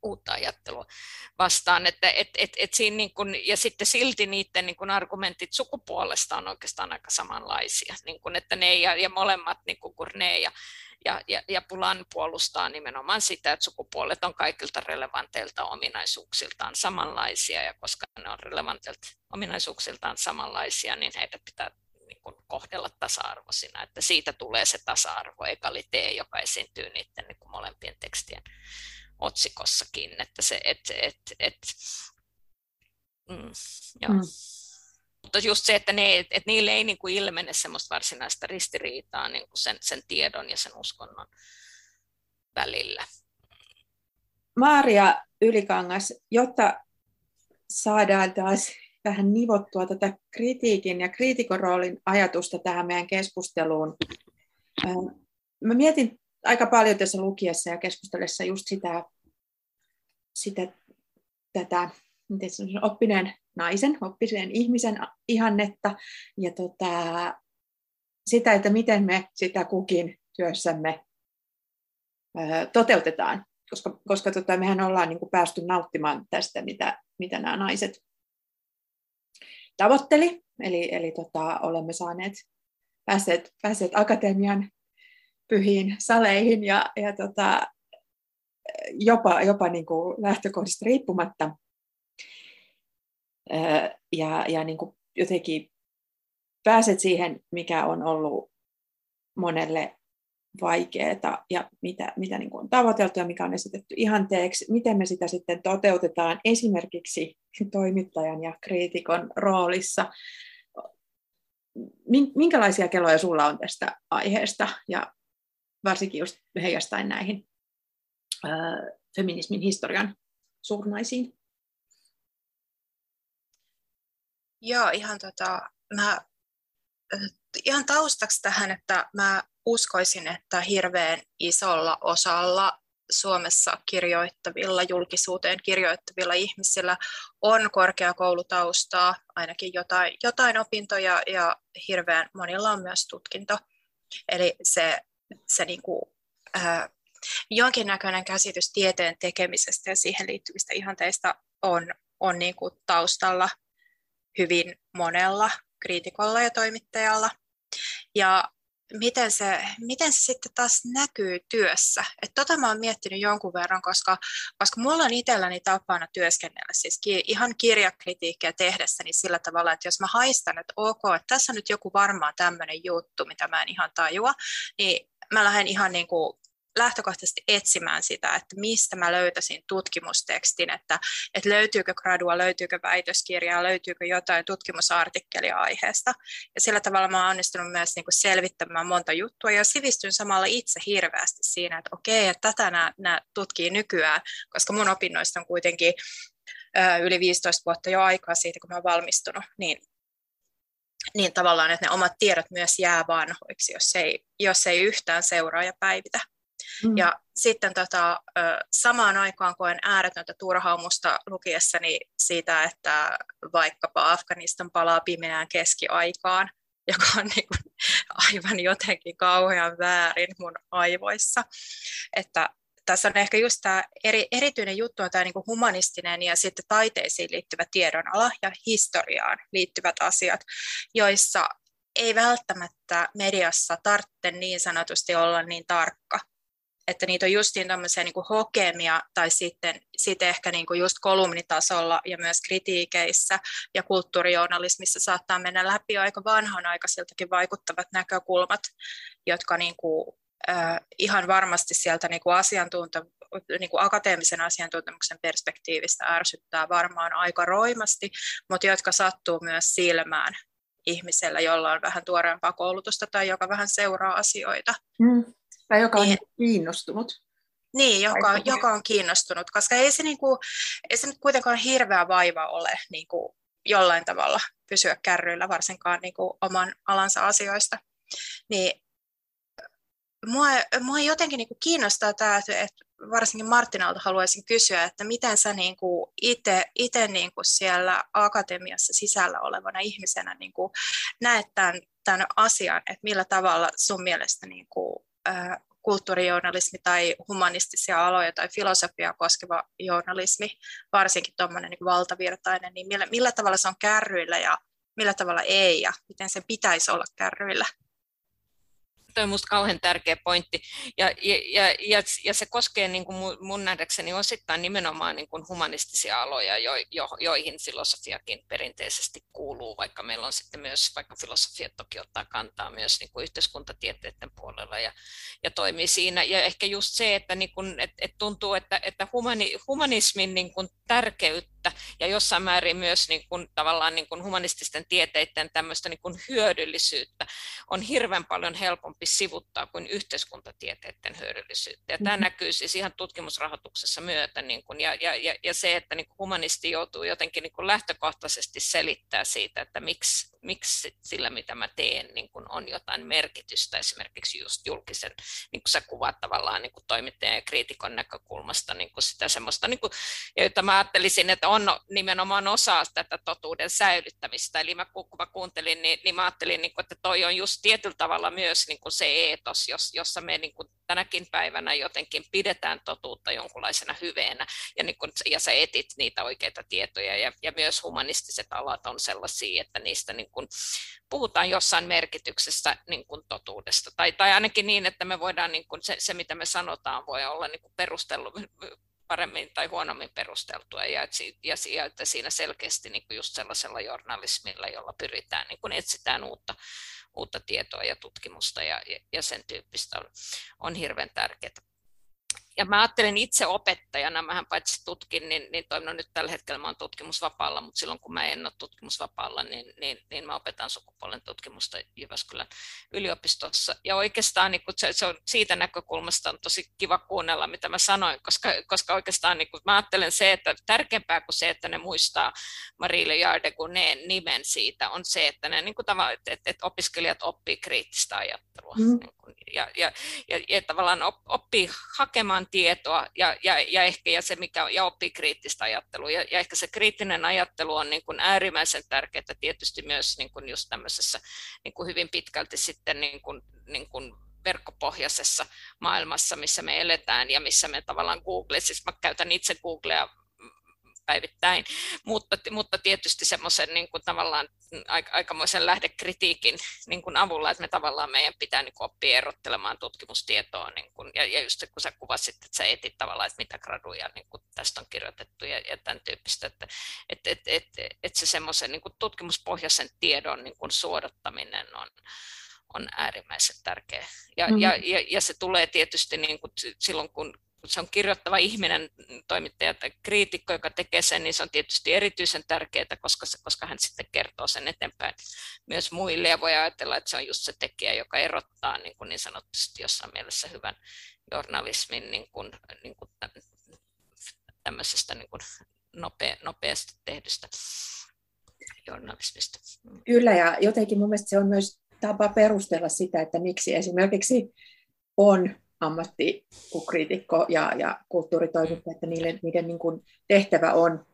uutta ajattelua vastaan, että et, et, et siinä niin kun, ja sitten silti niiden niin kun argumentit sukupuolesta on oikeastaan aika samanlaisia, niin kun, että ne ja, ja molemmat, niin kun Gurney ja, ja, ja, ja Poulan puolustaa nimenomaan sitä, että sukupuolet on kaikilta relevanteilta ominaisuuksiltaan samanlaisia, ja koska ne on relevanteilta ominaisuuksiltaan samanlaisia, niin heitä pitää niin kun kohdella tasa-arvoisina, että siitä tulee se tasa-arvo, egalité, joka esiintyy niiden niin kun molempien tekstien otsikossakin, että se, et, et, et, mm, joo. Mm. Mutta just se, että, ne, että niille ei niin kuin ilmene semmoista varsinaista ristiriitaa niin kuin sen, sen tiedon ja sen uskonnon välillä. Maaria Ylikangas, jotta saadaan taas vähän nivottua tätä kritiikin ja kriitikon roolin ajatusta tähän meidän keskusteluun. Mä mietin aika paljon tässä lukiessa ja keskustellessa just sitä, sitä tätä miten sanoisin, oppineen naisen, oppineen ihmisen ihannetta ja tota, sitä, että miten me sitä kukin työssämme ää, toteutetaan, koska, koska tota, mehän ollaan niin kuin päästy nauttimaan tästä, mitä, mitä nämä naiset tavoitteli, eli, eli tota, olemme saaneet päässeet, päässeet akatemian pyhiin saleihin ja, ja tota, jopa, jopa niin kuin lähtökohdista riippumatta. Ja, ja niin kuin jotenkin pääset siihen, mikä on ollut monelle vaikeaa ja mitä, mitä niin kuin on tavoiteltu ja mikä on esitetty ihanteeksi, miten me sitä sitten toteutetaan esimerkiksi toimittajan ja kriitikon roolissa. Minkälaisia keloja sulla on tästä aiheesta ja varsinkin just heijastaen näihin ää, feminismin historian suurnaisiin? Joo, ihan, tota, mä, ihan taustaksi tähän, että mä uskoisin, että hirveän isolla osalla Suomessa kirjoittavilla, julkisuuteen kirjoittavilla ihmisillä on korkeakoulutaustaa, ainakin jotain, jotain opintoja ja hirveän monilla on myös tutkinto. Eli se, se niinku, äh, jonkinnäköinen käsitys tieteen tekemisestä ja siihen liittyvistä ihanteista on, on niinku taustalla hyvin monella kriitikolla ja toimittajalla. Ja miten se, miten se sitten taas näkyy työssä? Että tota mä oon miettinyt jonkun verran, koska, koska mulla on itselläni tapana työskennellä, siis ki, ihan kirjakritiikkiä tehdessäni sillä tavalla, että jos mä haistan, että ok, että tässä on nyt joku varmaan tämmöinen juttu, mitä mä en ihan tajua, niin mä lähden ihan niin kuin lähtökohtaisesti etsimään sitä, että mistä mä löytäisin tutkimustekstin, että, että löytyykö gradua, löytyykö väitöskirjaa, löytyykö jotain tutkimusartikkelia aiheesta. Ja sillä tavalla mä oon onnistunut myös niin kuin selvittämään monta juttua ja sivistyn samalla itse hirveästi siinä, että okei, että tätä nämä, nämä tutkii nykyään, koska mun opinnoista on kuitenkin ö, yli viisitoista vuotta jo aikaa siitä, kun mä oon valmistunut, niin niin tavallaan, että ne omat tiedot myös jää vanhoiksi, jos ei, jos ei yhtään seuraa ja päivitä. Mm. Ja sitten tota, samaan aikaan koen ääretöntä turhaumusta lukiessani siitä, että vaikkapa Afganistan palaa pimeään keskiaikaan, joka on niin kuin aivan jotenkin kauhean väärin mun aivoissa. Että tässä on ehkä just tämä eri, erityinen juttu on tämä niin kuin humanistinen ja sitten taiteisiin liittyvä tiedonala ja historiaan liittyvät asiat, joissa ei välttämättä mediassa tarvitse niin sanotusti olla niin tarkka. Että niitä on justiin tämmöisiä niin kuin hokemia tai sitten, sitten ehkä niin kuin just kolumnitasolla ja myös kritiikeissä ja kulttuurijournalismissa saattaa mennä läpi aika vanhanaikaisiltakin vaikuttavat näkökulmat, jotka niin kuin, äh, ihan varmasti sieltä niin kuin asiantunte- niin kuin akateemisen asiantuntemuksen perspektiivistä ärsyttää varmaan aika roimasti, mutta jotka sattuu myös silmään ihmisellä, jolla on vähän tuoreempaa koulutusta tai joka vähän seuraa asioita. Mm. Tai joka on niin, kiinnostunut. Niin, joka, joka on kiinnostunut, koska ei se, niinku, ei se nyt kuitenkaan hirveä vaiva ole niinku, jollain tavalla pysyä kärryillä, varsinkaan niinku, oman alansa asioista. Niin, mua, mua jotenkin niinku, kiinnostaa tämä, että varsinkin Martinalta haluaisin kysyä, että miten sä niinku, itse niinku, siellä akatemiassa sisällä olevana ihmisenä niinku, näet tämän, tämän asian, että millä tavalla sun mielestä niinku, kulttuurijournalismi tai humanistisia aloja tai filosofiaa koskeva journalismi, varsinkin tuommoinen niin valtavirtainen, niin millä, millä tavalla se on kärryillä ja millä tavalla ei ja miten se pitäisi olla kärryillä? Tuo on minusta kauhean tärkeä pointti, ja, ja, ja, ja se koskee niin kuin mun nähdäkseni osittain nimenomaan niin kuin humanistisia aloja, jo, jo, joihin filosofiakin perinteisesti kuuluu, vaikka meillä on sitten myös, vaikka filosofia toki ottaa kantaa myös niin kuin yhteiskuntatieteiden puolella ja, ja toimii siinä, ja ehkä just se, että niin kuin, et, et tuntuu, että, että humani, humanismin niin kuin tärkeyttä ja jossain määrin myös niin kuin, tavallaan niin kuin humanististen tieteiden tämmöistä niin kuin hyödyllisyyttä on hirveän paljon helpompi sivuttaa kuin yhteiskuntatieteiden hyödyllisyyttä. Ja tämä näkyy siis ihan tutkimusrahoituksessa myötä, niin kuin, ja, ja, ja se, että niin kuin humanisti joutuu jotenkin niin kuin lähtökohtaisesti selittää siitä, että miksi, miksi sillä, mitä mä teen, niin kuin on jotain merkitystä, esimerkiksi just julkisen, niin kuin sä kuvaat tavallaan niin kuin toimittajan ja kriitikon näkökulmasta niin kuin sitä semmoista, niin kuin, jota mä ajattelisin, että on nimenomaan osa tätä totuuden säilyttämistä. Eli mä, kun mä kuuntelin, niin, niin mä ajattelin, niin kuin, että toi on just tietyllä tavalla myös niin kuin se eetos, jossa me niin kuin tänäkin päivänä jotenkin pidetään totuutta jonkunlaisena hyveenä, ja, niin kuin, ja sä etit niitä oikeita tietoja, ja, ja myös humanistiset alat on sellaisia, että niistä niin kuin puhutaan jossain merkityksessä niin kuin totuudesta, tai, tai ainakin niin, että me voidaan, niin kuin se, se mitä me sanotaan, voi olla niin kuin perustelu, paremmin tai huonommin perusteltua, ja että, ja, ja että siinä selkeästi niin kuin just sellaisella journalismilla, jolla pyritään, niin kuin etsitään uutta, uutta tietoa ja tutkimusta ja, ja sen tyyppistä on, on hirveän tärkeää. Ja mä ajattelen itse opettajana, mähän paitsi tutkin, niin, niin toimin nyt tällä hetkellä mä olen tutkimusvapaalla, mutta silloin kun mä en ole tutkimusvapaalla, niin, niin, niin mä opetan sukupuolen tutkimusta Jyväskylän yliopistossa. Ja oikeastaan niin kun se, se on siitä näkökulmasta on tosi kiva kuunnella, mitä mä sanoin, koska, koska oikeastaan niin kun mä ajattelen se, että tärkeämpää kuin se, että ne muistaa Marie Jardeguneen nimen siitä, on se, että, ne, niin tavalla, että, että opiskelijat oppii kriittistä ajattelua. Mm. Niin kun, ja, ja, ja, ja tavallaan oppii hakemaan tietoa ja, ja, ja ehkä ja se mikä ja oppii kriittistä ajattelua ja, ja ehkä se kriittinen ajattelu on niin kuin äärimmäisen tärkeää tietysti myös niin kuin just tämmöisessä niin kuin hyvin pitkälti sitten niin kuin, niin kuin verkkopohjaisessa maailmassa, missä me eletään ja missä me tavallaan Google, siis mä käytän itse Googlea päivittäin, mutta, mutta tietysti semmoisen niin kuin tavallaan aikamoisen lähdekritiikin niin kuin avulla, että me tavallaan meidän pitää niin kuin oppia erottelemaan tutkimustietoa, niin kuin, ja, ja just kun sä kuvasit, että sä etit tavallaan, että mitä graduja niin kuin tästä on kirjoitettu ja, ja tämän tyyppistä, että et, et, et, et se semmoisen niin kuin tutkimuspohjaisen tiedon niin kuin suodattaminen on, on äärimmäisen tärkeä. Ja, mm. ja, ja, ja se tulee tietysti niin kuin silloin, kun se on kirjoittava ihminen, toimittaja tai kriitikko, joka tekee sen, niin se on tietysti erityisen tärkeää, koska, se, koska hän sitten kertoo sen eteenpäin myös muille, ja voi ajatella, että se on just se tekijä, joka erottaa niin, kuin niin sanotusti jossain mielessä hyvän journalismin niin kuin, niin kuin tämmöisestä niin kuin nopea, nopeasti tehdystä journalismista. Kyllä, ja jotenkin mun mielestä se on myös tapa perustella sitä, että miksi esimerkiksi on ammattikriitikko ja, ja kulttuuritoimittaja, että niiden, niiden niin kuin tehtävä on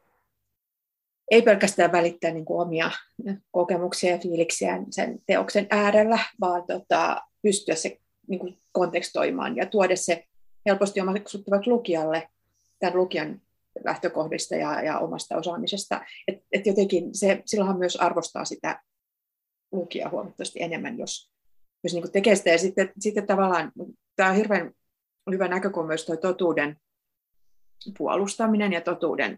ei pelkästään välittää niin kuin omia kokemuksia ja fiiliksiään sen teoksen äärellä, vaan tota, pystyä se niin kuin kontekstoimaan ja tuoda se helposti omaksuttavat lukijalle tämän lukijan lähtökohdista ja, ja omasta osaamisesta. Et, et jotenkin se, silloinhan myös arvostaa sitä lukijaa huomattavasti enemmän, jos, jos niin kuin tekee sitä. Ja sitten, sitten tavallaan tämä on hirveän hyvä näkökulma myös tuo totuuden puolustaminen ja totuuden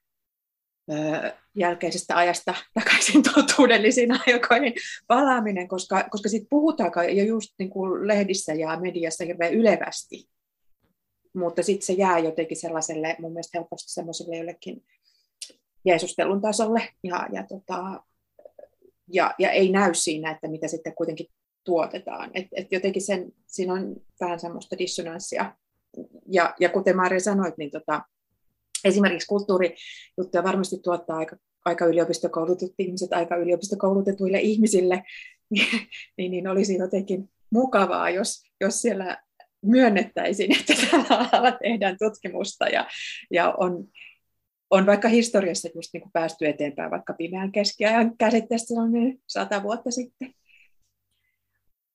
ö, jälkeisestä ajasta takaisin totuudellisiin aikoihin palaaminen, koska, koska siitä puhutaan jo just niin kuin lehdissä ja mediassa hirveän ylevästi. Mutta sitten se jää jotenkin sellaiselle, mun mielestä helposti semmoiselle jollekin jeesustelun tasolle ja, ja, tota, ja, ja ei näy siinä, että mitä sitten kuitenkin tuotetaan. Et, et jotenkin sen, siinä on vähän semmoista dissonanssia. Ja, ja kuten Maria sanoit, niin tota, esimerkiksi kulttuurijuttuja varmasti tuottaa aika, aika yliopistokoulutetut ihmiset aika yliopistokoulutetuille ihmisille, niin, niin, niin olisi jotenkin mukavaa, jos, jos siellä myönnettäisiin, että tällä alalla tehdään tutkimusta ja, ja on, on vaikka historiassa just niin kuin päästy eteenpäin vaikka pimeän keskiajan käsitteestä sata vuotta sitten.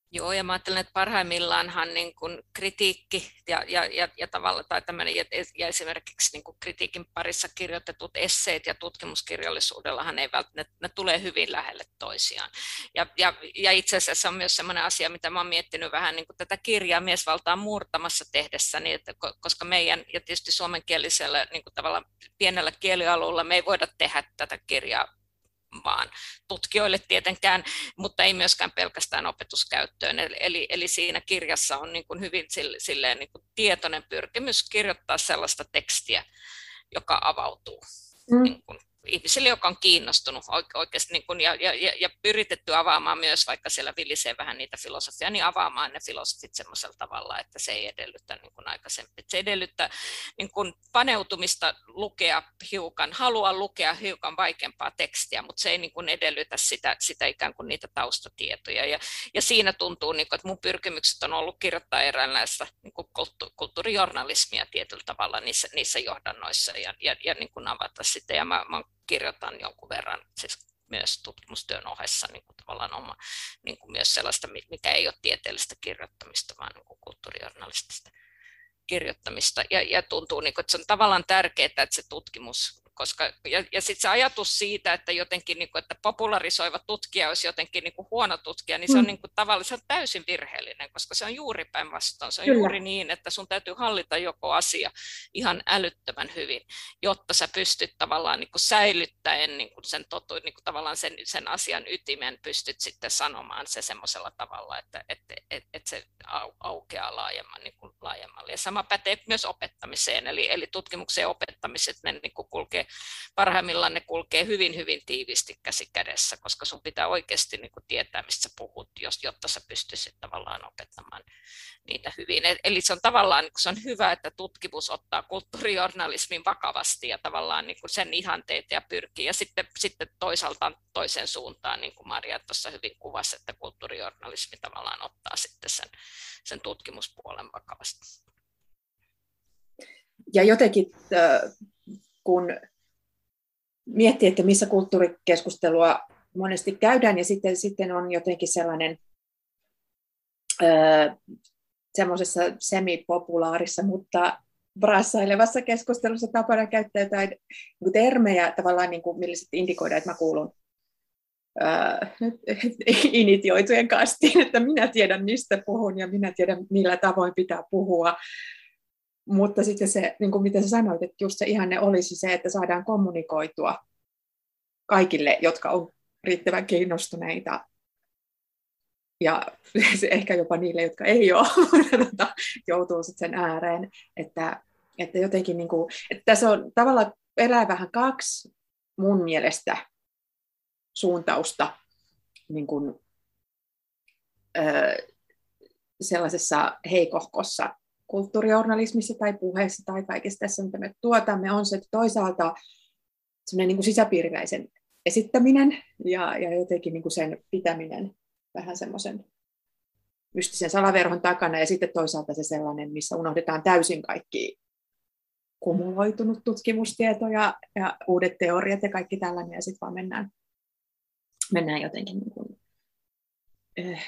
Joo, ja mä ajattelen, että parhaimmillaanhan niin kuin kritiikki ja, ja, ja, ja, tavalla, tai tämmöinen, ja, ja esimerkiksi niin kuin kritiikin parissa kirjoitetut esseet ja tutkimuskirjallisuudellahan ei välttämättä, ne tulee hyvin lähelle toisiaan. Ja, ja, ja itse asiassa on myös sellainen asia, mitä mä oon miettinyt vähän niin kuin tätä kirjaa miesvaltaa murtamassa tehdessä, niin että, koska meidän ja tietysti suomenkielisellä niin kuin tavallaan pienellä kielialueella me ei voida tehdä tätä kirjaa vaan tutkijoille tietenkään, mutta ei myöskään pelkästään opetuskäyttöön. Eli, eli siinä kirjassa on niin kuin hyvin silleen niin kuin tietoinen pyrkimys kirjoittaa sellaista tekstiä, joka avautuu mm. niin kuin ihmisille, joka on kiinnostunut oikeasti niin kuin, ja, ja, ja pyritetty avaamaan myös, vaikka siellä vilisee vähän niitä filosofiaa, niin avaamaan ne filosofit semmoisella tavalla, että se ei edellytä niin kuin aikaisemmin. Se edellyttää niin kuin paneutumista lukea hiukan, halua lukea hiukan vaikeampaa tekstiä, mutta se ei niin kuin edellytä sitä, sitä ikään kuin niitä taustatietoja. Ja, ja siinä tuntuu, niin kuin, että mun pyrkimykset on ollut kirjoittaa eräänlaista niin kuin kulttu, kulttuurijournalismia tietyllä tavalla niissä, niissä johdannoissa ja, ja, ja niin kuin avata sitä. Ja mä, mä kirjoitan jonkun verran siis myös tutkimustyön ohessa niin kuin tavallaan oma, niin kuin myös sellaista, mikä ei ole tieteellistä kirjoittamista, vaan niin kuin kulttuurijournalistista kirjoittamista. Ja, ja tuntuu, niin kuin, että se on tavallaan tärkeää, että se tutkimus, koska, ja, ja sitten se ajatus siitä, että jotenkin, niin kuin, että popularisoiva tutkija olisi jotenkin niin kuin huono tutkija, niin se on, niin kuin, tavallaan, se on täysin virheellinen, koska se on juuri päinvastoin. Se on Kyllä. juuri niin, että sun täytyy hallita joku asia ihan älyttömän hyvin, jotta sä pystyt tavallaan niin kuin säilyttäen niin kuin sen, totu, niin kuin tavallaan sen, sen asian ytimen, pystyt sitten sanomaan se semmoisella tavalla, että, että, että, että se aukeaa laajemman, niin kuin laajemmalle. Ja sama pätee myös opettamiseen, eli, eli tutkimuksen opettamiset, ne niin kuin kulkee parhaimmillaan ne kulkee hyvin, hyvin tiivisti käsi kädessä, koska sun pitää oikeasti niin kuin tietää, mistä sä puhut, jotta sä pystyisit tavallaan opettamaan niitä hyvin. Eli se on tavallaan se on hyvä, että tutkimus ottaa kulttuurijournalismin vakavasti ja tavallaan niin kuin sen ihanteita ja pyrkii. Ja sitten, sitten toisaalta toiseen suuntaan, niin kuin Maria tuossa hyvin kuvasi, että kulttuurijournalismi tavallaan ottaa sitten sen, sen tutkimuspuolen vakavasti. Ja jotenkin kun miettii, että missä kulttuurikeskustelua monesti käydään, ja sitten, sitten on jotenkin sellainen öö, semmoisessa semipopulaarissa, mutta brassailevassa keskustelussa tapana käyttää jotain niin termejä, tavallaan niin kuin, millä sitten indikoidaan, että mä kuulun öö, initioitujen kastiin, että minä tiedän, mistä puhun, ja minä tiedän, millä tavoin pitää puhua. Mutta sitten se, niin kuin mitä sä sanoit, että just se ihanne olisi se, että saadaan kommunikoitua kaikille, jotka on riittävän kiinnostuneita. Ja ehkä jopa niille, jotka ei ole, mutta joutuu sitten sen ääreen. Että, että jotenkin, niin kuin, että tässä on tavallaan elää vähän kaksi mun mielestä suuntausta niin kuin, ö, sellaisessa heikohkossa kulttuurijournalismissa tai puheessa tai kaikessa tässä, mitä me tuotamme, on se, että toisaalta semmoinen niin kuin sisäpiiriläisen esittäminen ja, ja jotenkin niin kuin sen pitäminen vähän semmoisen mystisen salaverhon takana, ja sitten toisaalta se sellainen, missä unohdetaan täysin kaikki kumuloitunut tutkimustieto ja, ja uudet teoriat ja kaikki tällainen, ja sitten vaan mennään, mennään jotenkin niin kuin, eh,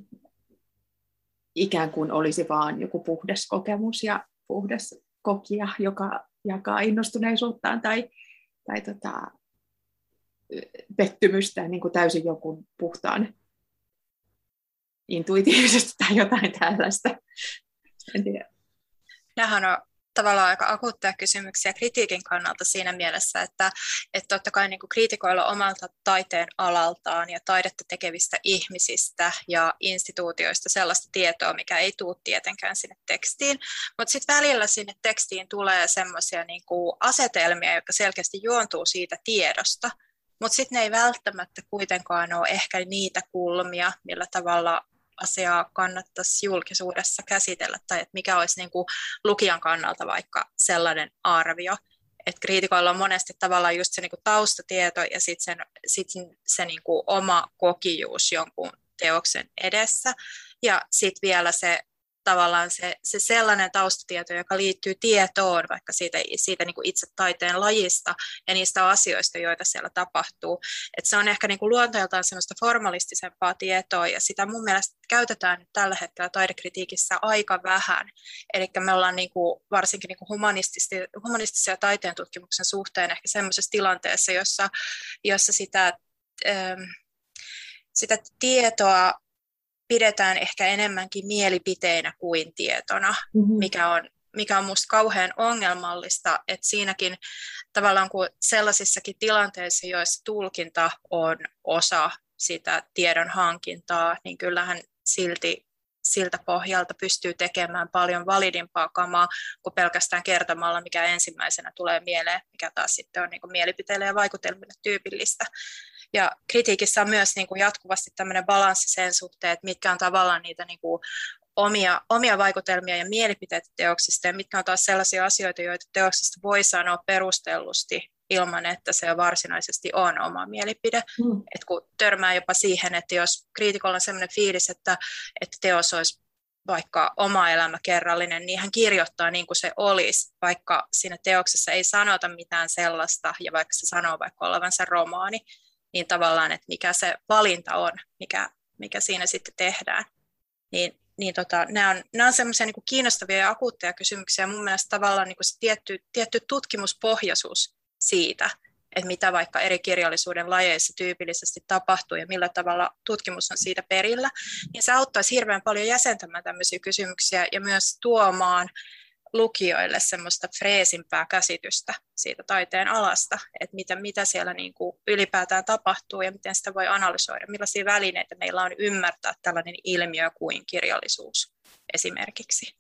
ikään kuin olisi vaan joku puhdas kokemus ja puhdas kokija, joka jakaa innostuneisuuttaan tai, tai tota, pettymystä niin kuin täysin jonkun puhtaan intuitiivisesti tai jotain tällaista. En tiedä. Nämähän on tavallaan aika akuutteja kysymyksiä kritiikin kannalta siinä mielessä, että, että totta kai niin kuin kriitikoilla omalta taiteen alaltaan ja taidetta tekevistä ihmisistä ja instituutioista sellaista tietoa, mikä ei tule tietenkään sinne tekstiin, mutta sitten välillä sinne tekstiin tulee semmoisia niin kuin asetelmia, jotka selkeästi juontuu siitä tiedosta, mutta sitten ne ei välttämättä kuitenkaan ole ehkä niitä kulmia, millä tavalla asiaa kannattaisi julkisuudessa käsitellä, tai että mikä olisi niin kuin lukijan kannalta vaikka sellainen arvio. Että kriitikoilla on monesti tavallaan just se niin kuin taustatieto ja sitten sen, sit se niin kuin oma kokijuus jonkun teoksen edessä. Ja sitten vielä se tavallaan se, se sellainen taustatieto, joka liittyy tietoon vaikka siitä, siitä niin kuin itse taiteen lajista ja niistä asioista, joita siellä tapahtuu. Et se on ehkä niin kuin luonteeltaan semmoista formalistisempaa tietoa, ja sitä mun mielestä käytetään nyt tällä hetkellä taidekritiikissä aika vähän. Eli me ollaan niin kuin, varsinkin niin kuin humanistisia, humanistisia taiteen tutkimuksen suhteen ehkä semmoisessa tilanteessa, jossa, jossa sitä, ähm, sitä tietoa pidetään ehkä enemmänkin mielipiteinä kuin tietona, mm-hmm. mikä on, mikä on musta kauhean ongelmallista, että siinäkin tavallaan kuin sellaisissakin tilanteissa, joissa tulkinta on osa sitä tiedon hankintaa, niin kyllähän silti siltä pohjalta pystyy tekemään paljon validimpaa kamaa kuin pelkästään kertomalla, mikä ensimmäisenä tulee mieleen, mikä taas sitten on niin kuin mielipiteille ja vaikutelmille tyypillistä. Ja kritiikissä on myös niin kuin jatkuvasti tämmöinen balanssi sen suhteen, että mitkä on tavallaan niitä niin kuin omia, omia vaikutelmia ja mielipiteitä teoksista, ja mitkä on taas sellaisia asioita, joita teoksista voi sanoa perustellusti ilman, että se varsinaisesti on oma mielipide. Mm. Et kun törmää jopa siihen, että jos kriitikolla on sellainen fiilis, että, että teos olisi vaikka oma elämä kerrallinen, niin hän kirjoittaa niin kuin se olisi, vaikka siinä teoksessa ei sanota mitään sellaista, ja vaikka se sanoo vaikka olevansa romaani, niin tavallaan, että mikä se valinta on, mikä, mikä siinä sitten tehdään. Niin, niin tota, nämä on, nämä on semmoisia niin kuin kiinnostavia ja akuutteja kysymyksiä, ja mun mielestä tavallaan niin kuin se tietty, tietty tutkimuspohjaisuus siitä, että mitä vaikka eri kirjallisuuden lajeissa tyypillisesti tapahtuu ja millä tavalla tutkimus on siitä perillä, niin se auttaisi hirveän paljon jäsentämään tämmöisiä kysymyksiä ja myös tuomaan lukijoille semmoista freesimpää käsitystä siitä taiteen alasta, että mitä, mitä siellä niin kuin ylipäätään tapahtuu ja miten sitä voi analysoida, millaisia välineitä meillä on ymmärtää tällainen ilmiö kuin kirjallisuus esimerkiksi.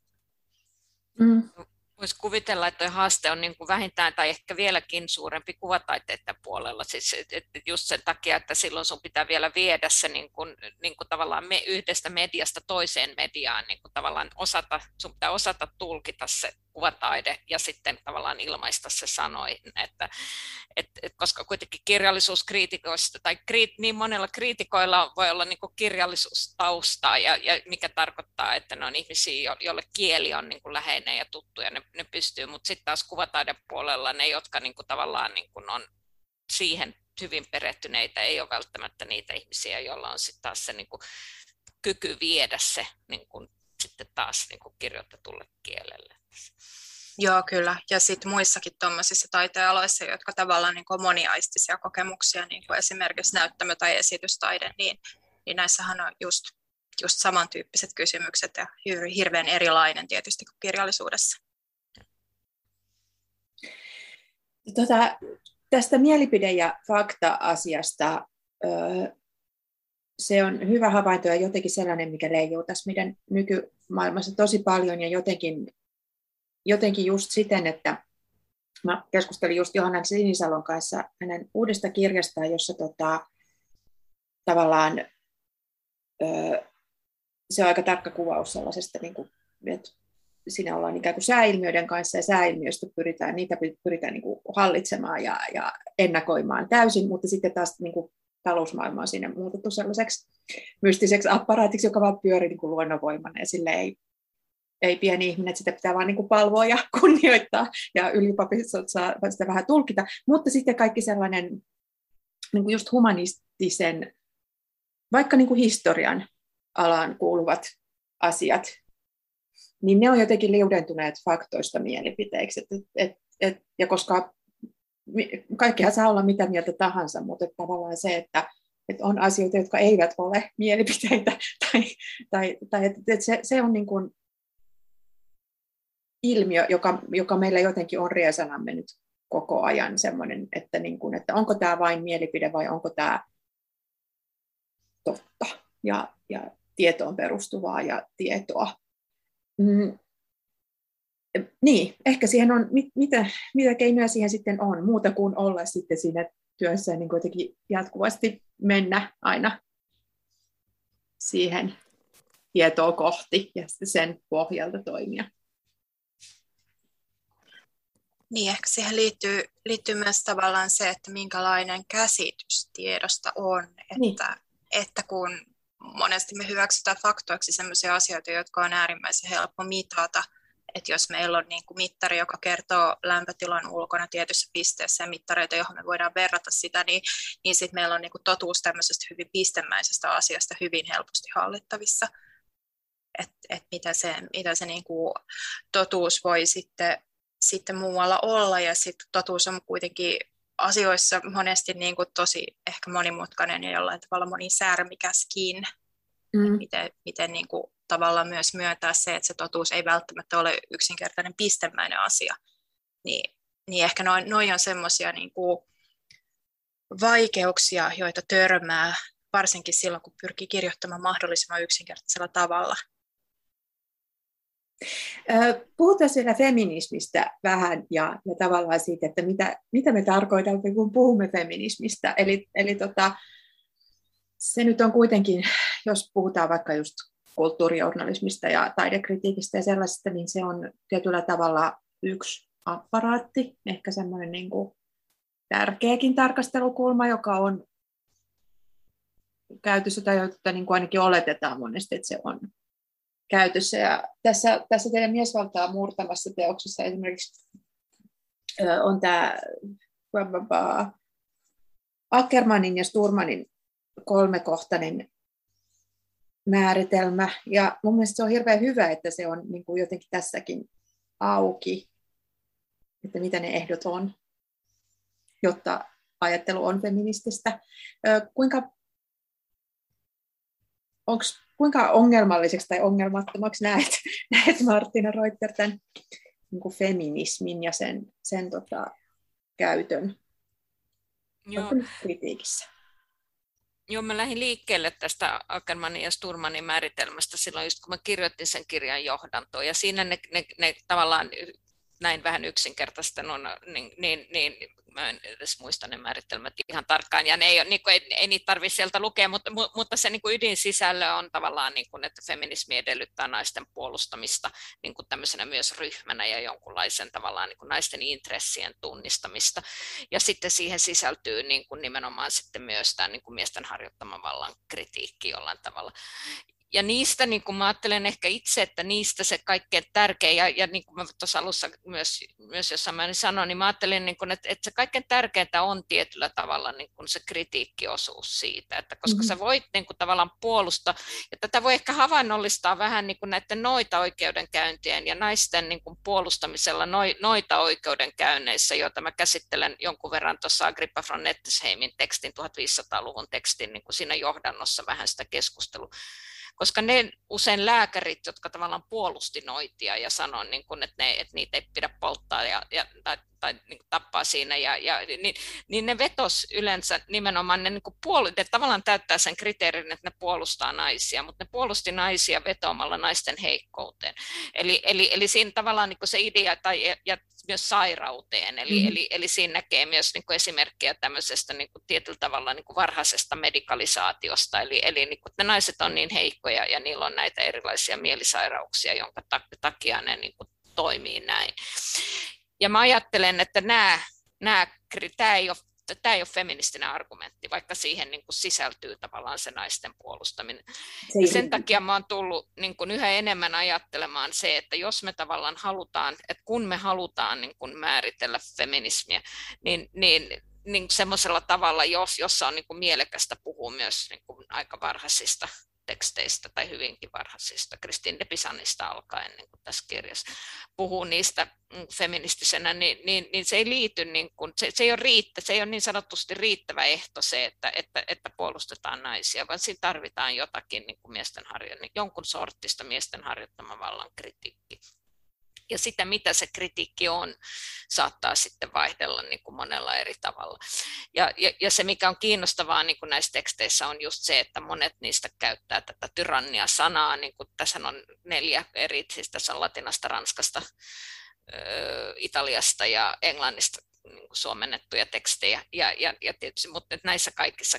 Mm. Voisi kuvitella, että haaste on niin kuin vähintään tai ehkä vieläkin suurempi kuvataiteiden puolella. Siis, että just sen takia, että silloin sun pitää vielä viedä se niin kuin, niin kuin tavallaan me, yhdestä mediasta toiseen mediaan. Niin kuin tavallaan osata, sun pitää osata tulkita se kuvataide ja sitten tavallaan ilmaista se sanoin. Että, et, et, koska kuitenkin kirjallisuuskriitikoista tai kriit, niin monella kriitikoilla voi olla niin kuin kirjallisuustaustaa, ja, ja mikä tarkoittaa, että ne on ihmisiä, joille kieli on niin kuin läheinen ja tuttu ja ne, ne pystyy, mutta sitten taas kuvataidepuolella ne, jotka niin kuin tavallaan niin kuin on siihen hyvin perehtyneitä, ei ole välttämättä niitä ihmisiä, joilla on sitten taas se niin kuin kyky viedä se niin kuin sitten taas niin kuin kirjoitetulle kielelle. Joo, kyllä. Ja sitten muissakin tuommoisissa taiteenaloissa, jotka tavallaan niin kuin moniaistisia kokemuksia, niin kuin esimerkiksi näyttämö- tai esitystaide, niin, niin näissähän on just, just samantyyppiset kysymykset ja hirveän erilainen tietysti kuin kirjallisuudessa. Tota, tästä mielipide- ja fakta-asiasta se on hyvä havainto ja jotenkin sellainen, mikä leijuu tässä meidän nykymaailmassa tosi paljon ja jotenkin, jotenkin just siten, että mä keskustelin just Johanna Sinisalon kanssa hänen uudesta kirjastaan, jossa tota, tavallaan ö, se on aika tarkka kuvaus sellaisesta, niin kuin, että siinä ollaan ikään kuin sääilmiöiden kanssa ja sääilmiöistä pyritään, niitä pyritään niin kuin hallitsemaan ja, ja ennakoimaan täysin, mutta sitten taas niin kuin talousmaailma on siinä muutettu sellaiseksi mystiseksi apparaatiksi, joka vaan pyörii niin kuin luonnonvoimana ja sille ei, ei pieni ihminen, että sitä pitää vaan niin kuin palvoa ja kunnioittaa ja yliopistot saa sitä vähän tulkita, mutta sitten kaikki sellainen niin kuin just humanistisen, vaikka niin kuin historian alaan kuuluvat asiat, niin ne on jotenkin liudentuneet faktoista mielipiteiksi. Et, et, et, ja koska kaikkihan saa olla mitä mieltä tahansa, mutta tavallaan se, että, että on asioita, jotka eivät ole mielipiteitä, tai, tai, tai että, että se, se on niin kuin ilmiö, joka, joka meillä jotenkin on riesanamme nyt koko ajan semmoinen, että, niin kuin, että onko tämä vain mielipide vai onko tämä totta ja, ja tietoon perustuvaa ja tietoa. Mm. Niin, ehkä siihen on, mit, mitä, mitä keinoja siihen sitten on, muuta kuin olla sitten siinä työssä ja niin kuitenkin jatkuvasti mennä aina siihen tietoa kohti ja sen pohjalta toimia. Niin, ehkä siihen liittyy, liittyy myös tavallaan se, että minkälainen käsitys tiedosta on, että, niin. että kun monesti me hyväksytään faktoiksi sellaisia asioita, jotka on äärimmäisen helppo mitata. Että jos meillä on niin kuin mittari, joka kertoo lämpötilan ulkona tietyssä pisteessä ja mittareita, johon me voidaan verrata sitä, niin, niin sitten meillä on niin kuin totuus tämmöisestä hyvin pistemäisestä asiasta hyvin helposti hallittavissa. Että et mitä se, mitä se niin kuin totuus voi sitten, sitten muualla olla, ja sitten totuus on kuitenkin asioissa monesti niin kuin tosi ehkä monimutkainen ja jollain tavalla monisärmikäskin. Mm. Miten, miten niin kuin tavallaan myös myöntää se, että se totuus ei välttämättä ole yksinkertainen pistemäinen asia. Niin, niin ehkä noin, noin on semmoisia niin kuin vaikeuksia, joita törmää, varsinkin silloin, kun pyrkii kirjoittamaan mahdollisimman yksinkertaisella tavalla. Puhutaan siellä feminismistä vähän ja, ja tavallaan siitä, että mitä, mitä me tarkoitamme, kun puhumme feminismistä. Eli, eli tota, se nyt on kuitenkin, jos puhutaan vaikka just kulttuurijournalismista ja taidekritiikistä ja sellaisesta, niin se on tietyllä tavalla yksi apparaatti, ehkä semmoinen niin kuin tärkeäkin tarkastelukulma, joka on käytössä tai jota niin kuin ainakin oletetaan monesti, että se on käytössä. Ja tässä, tässä teidän miesvaltaa murtamassa teoksessa esimerkiksi on tämä Ackermanin ja Sturmanin kolmekohtainen määritelmä. Ja mun mielestä se on hirveän hyvä, että se on niin kuin jotenkin tässäkin auki, että mitä ne ehdot on, jotta ajattelu on feminististä. Kuinka, onks, kuinka ongelmalliseksi tai ongelmattomaksi näet, näet Martina Reuter tämän niin kuin feminismin ja sen, sen tota, käytön kritiikissä? Joo, mä lähdin liikkeelle tästä Ackermanin ja Sturmanin määritelmästä silloin, just kun mä kirjoitin sen kirjan johdantoon, ja siinä ne, ne, ne tavallaan näin vähän yksinkertaisesti on, niin, niin, niin mä en edes muista ne määritelmät ihan tarkkaan, ja ne ei, niin kuin, ei, ei niitä tarvitse sieltä lukea, mutta, mutta se niin kuin ydinsisällö on tavallaan, niin kuin, että feminismi edellyttää naisten puolustamista niin kuin tämmöisenä myös ryhmänä ja jonkunlaisen tavallaan niin kuin naisten intressien tunnistamista, ja sitten siihen sisältyy niin kuin nimenomaan sitten myös tämä niin kuin miesten harjoittaman vallan kritiikki jollain tavalla. Ja niistä, niin kuin mä ajattelen ehkä itse, että niistä se kaikkein tärkein, ja, ja niin kuin mä tuossa alussa myös, myös jossain määrin sanoin, niin mä ajattelen, niin kuin, että, että se kaikkein tärkeintä on tietyllä tavalla niin kuin se kritiikkiosuus siitä, että koska mm-hmm. sä voit niin kuin, tavallaan puolustaa, ja tätä voi ehkä havainnollistaa vähän niin kuin näiden noita oikeudenkäyntien ja naisten niin kuin puolustamisella noita oikeudenkäynneissä, joita mä käsittelen jonkun verran tuossa Agrippa von Nettesheimin tekstin, tuhatviisisataaluvun tekstin, niin kuin siinä johdannossa vähän sitä keskustelua. Koska ne usein lääkärit, jotka tavallaan puolusti noitia ja sanoi, niin kun, että, ne, että niitä ei pidä polttaa ja, ja, tai, tai niin tappaa siinä, ja, ja, niin, niin ne vetos yleensä nimenomaan, ne, niin puol- ne tavallaan täyttää sen kriteerin, että ne puolustaa naisia, mutta ne puolusti naisia vetoamalla naisten heikkouteen. Eli, eli, eli siinä tavallaan niin se idea tai, ja myös sairauteen, eli, mm-hmm. eli, eli siinä näkee myös niin kuin esimerkkejä tämmöisestä niin kuin tietyllä tavalla niin kuin varhaisesta medikalisaatiosta, eli, eli niin kuin, ne naiset on niin heikkoja ja niillä on näitä erilaisia mielisairauksia, jonka takia ne niin kuin toimii näin. Ja mä ajattelen, että nämä, nämä, tämä ei ole Tämä ei ole feministinen argumentti, vaikka siihen niin kuin sisältyy tavallaan se naisten puolustaminen. Ja sen takia mä oon tullut niin kuin yhä enemmän ajattelemaan se, että jos me tavallaan halutaan, että kun me halutaan niin kuin määritellä feminismiä, niin, niin, niin semmoisella tavalla, jos, jossa on niin kuin mielekästä puhua myös niin kuin aika varhaisista teksteistä tai hyvinkin varhaisista, Christine de Pizanista alkaen niin kuin tässä kirjassa puhuu niistä feministisenä, niin, niin, niin se ei liity, niin kuin, se, se, ei ole riittä, se ei ole niin sanotusti riittävä ehto se, että, että, että puolustetaan naisia, vaan siinä tarvitaan jotakin niin kuin miesten harjo, niin jonkun sortista miesten harjoittaman vallan kritiikki. Ja sitä, mitä se kritiikki on, saattaa sitten vaihdella niin kuin monella eri tavalla. Ja, ja, ja se, mikä on kiinnostavaa niin kuin näissä teksteissä, on just se, että monet niistä käyttää tätä tyrannia-sanaa. Niin kuin tässä on neljä eri, siis tässä on latinasta, ranskasta, ö, italiasta ja englannista niin kuin suomennettuja tekstejä. Ja, ja, ja tietysti, mutta näissä kaikissa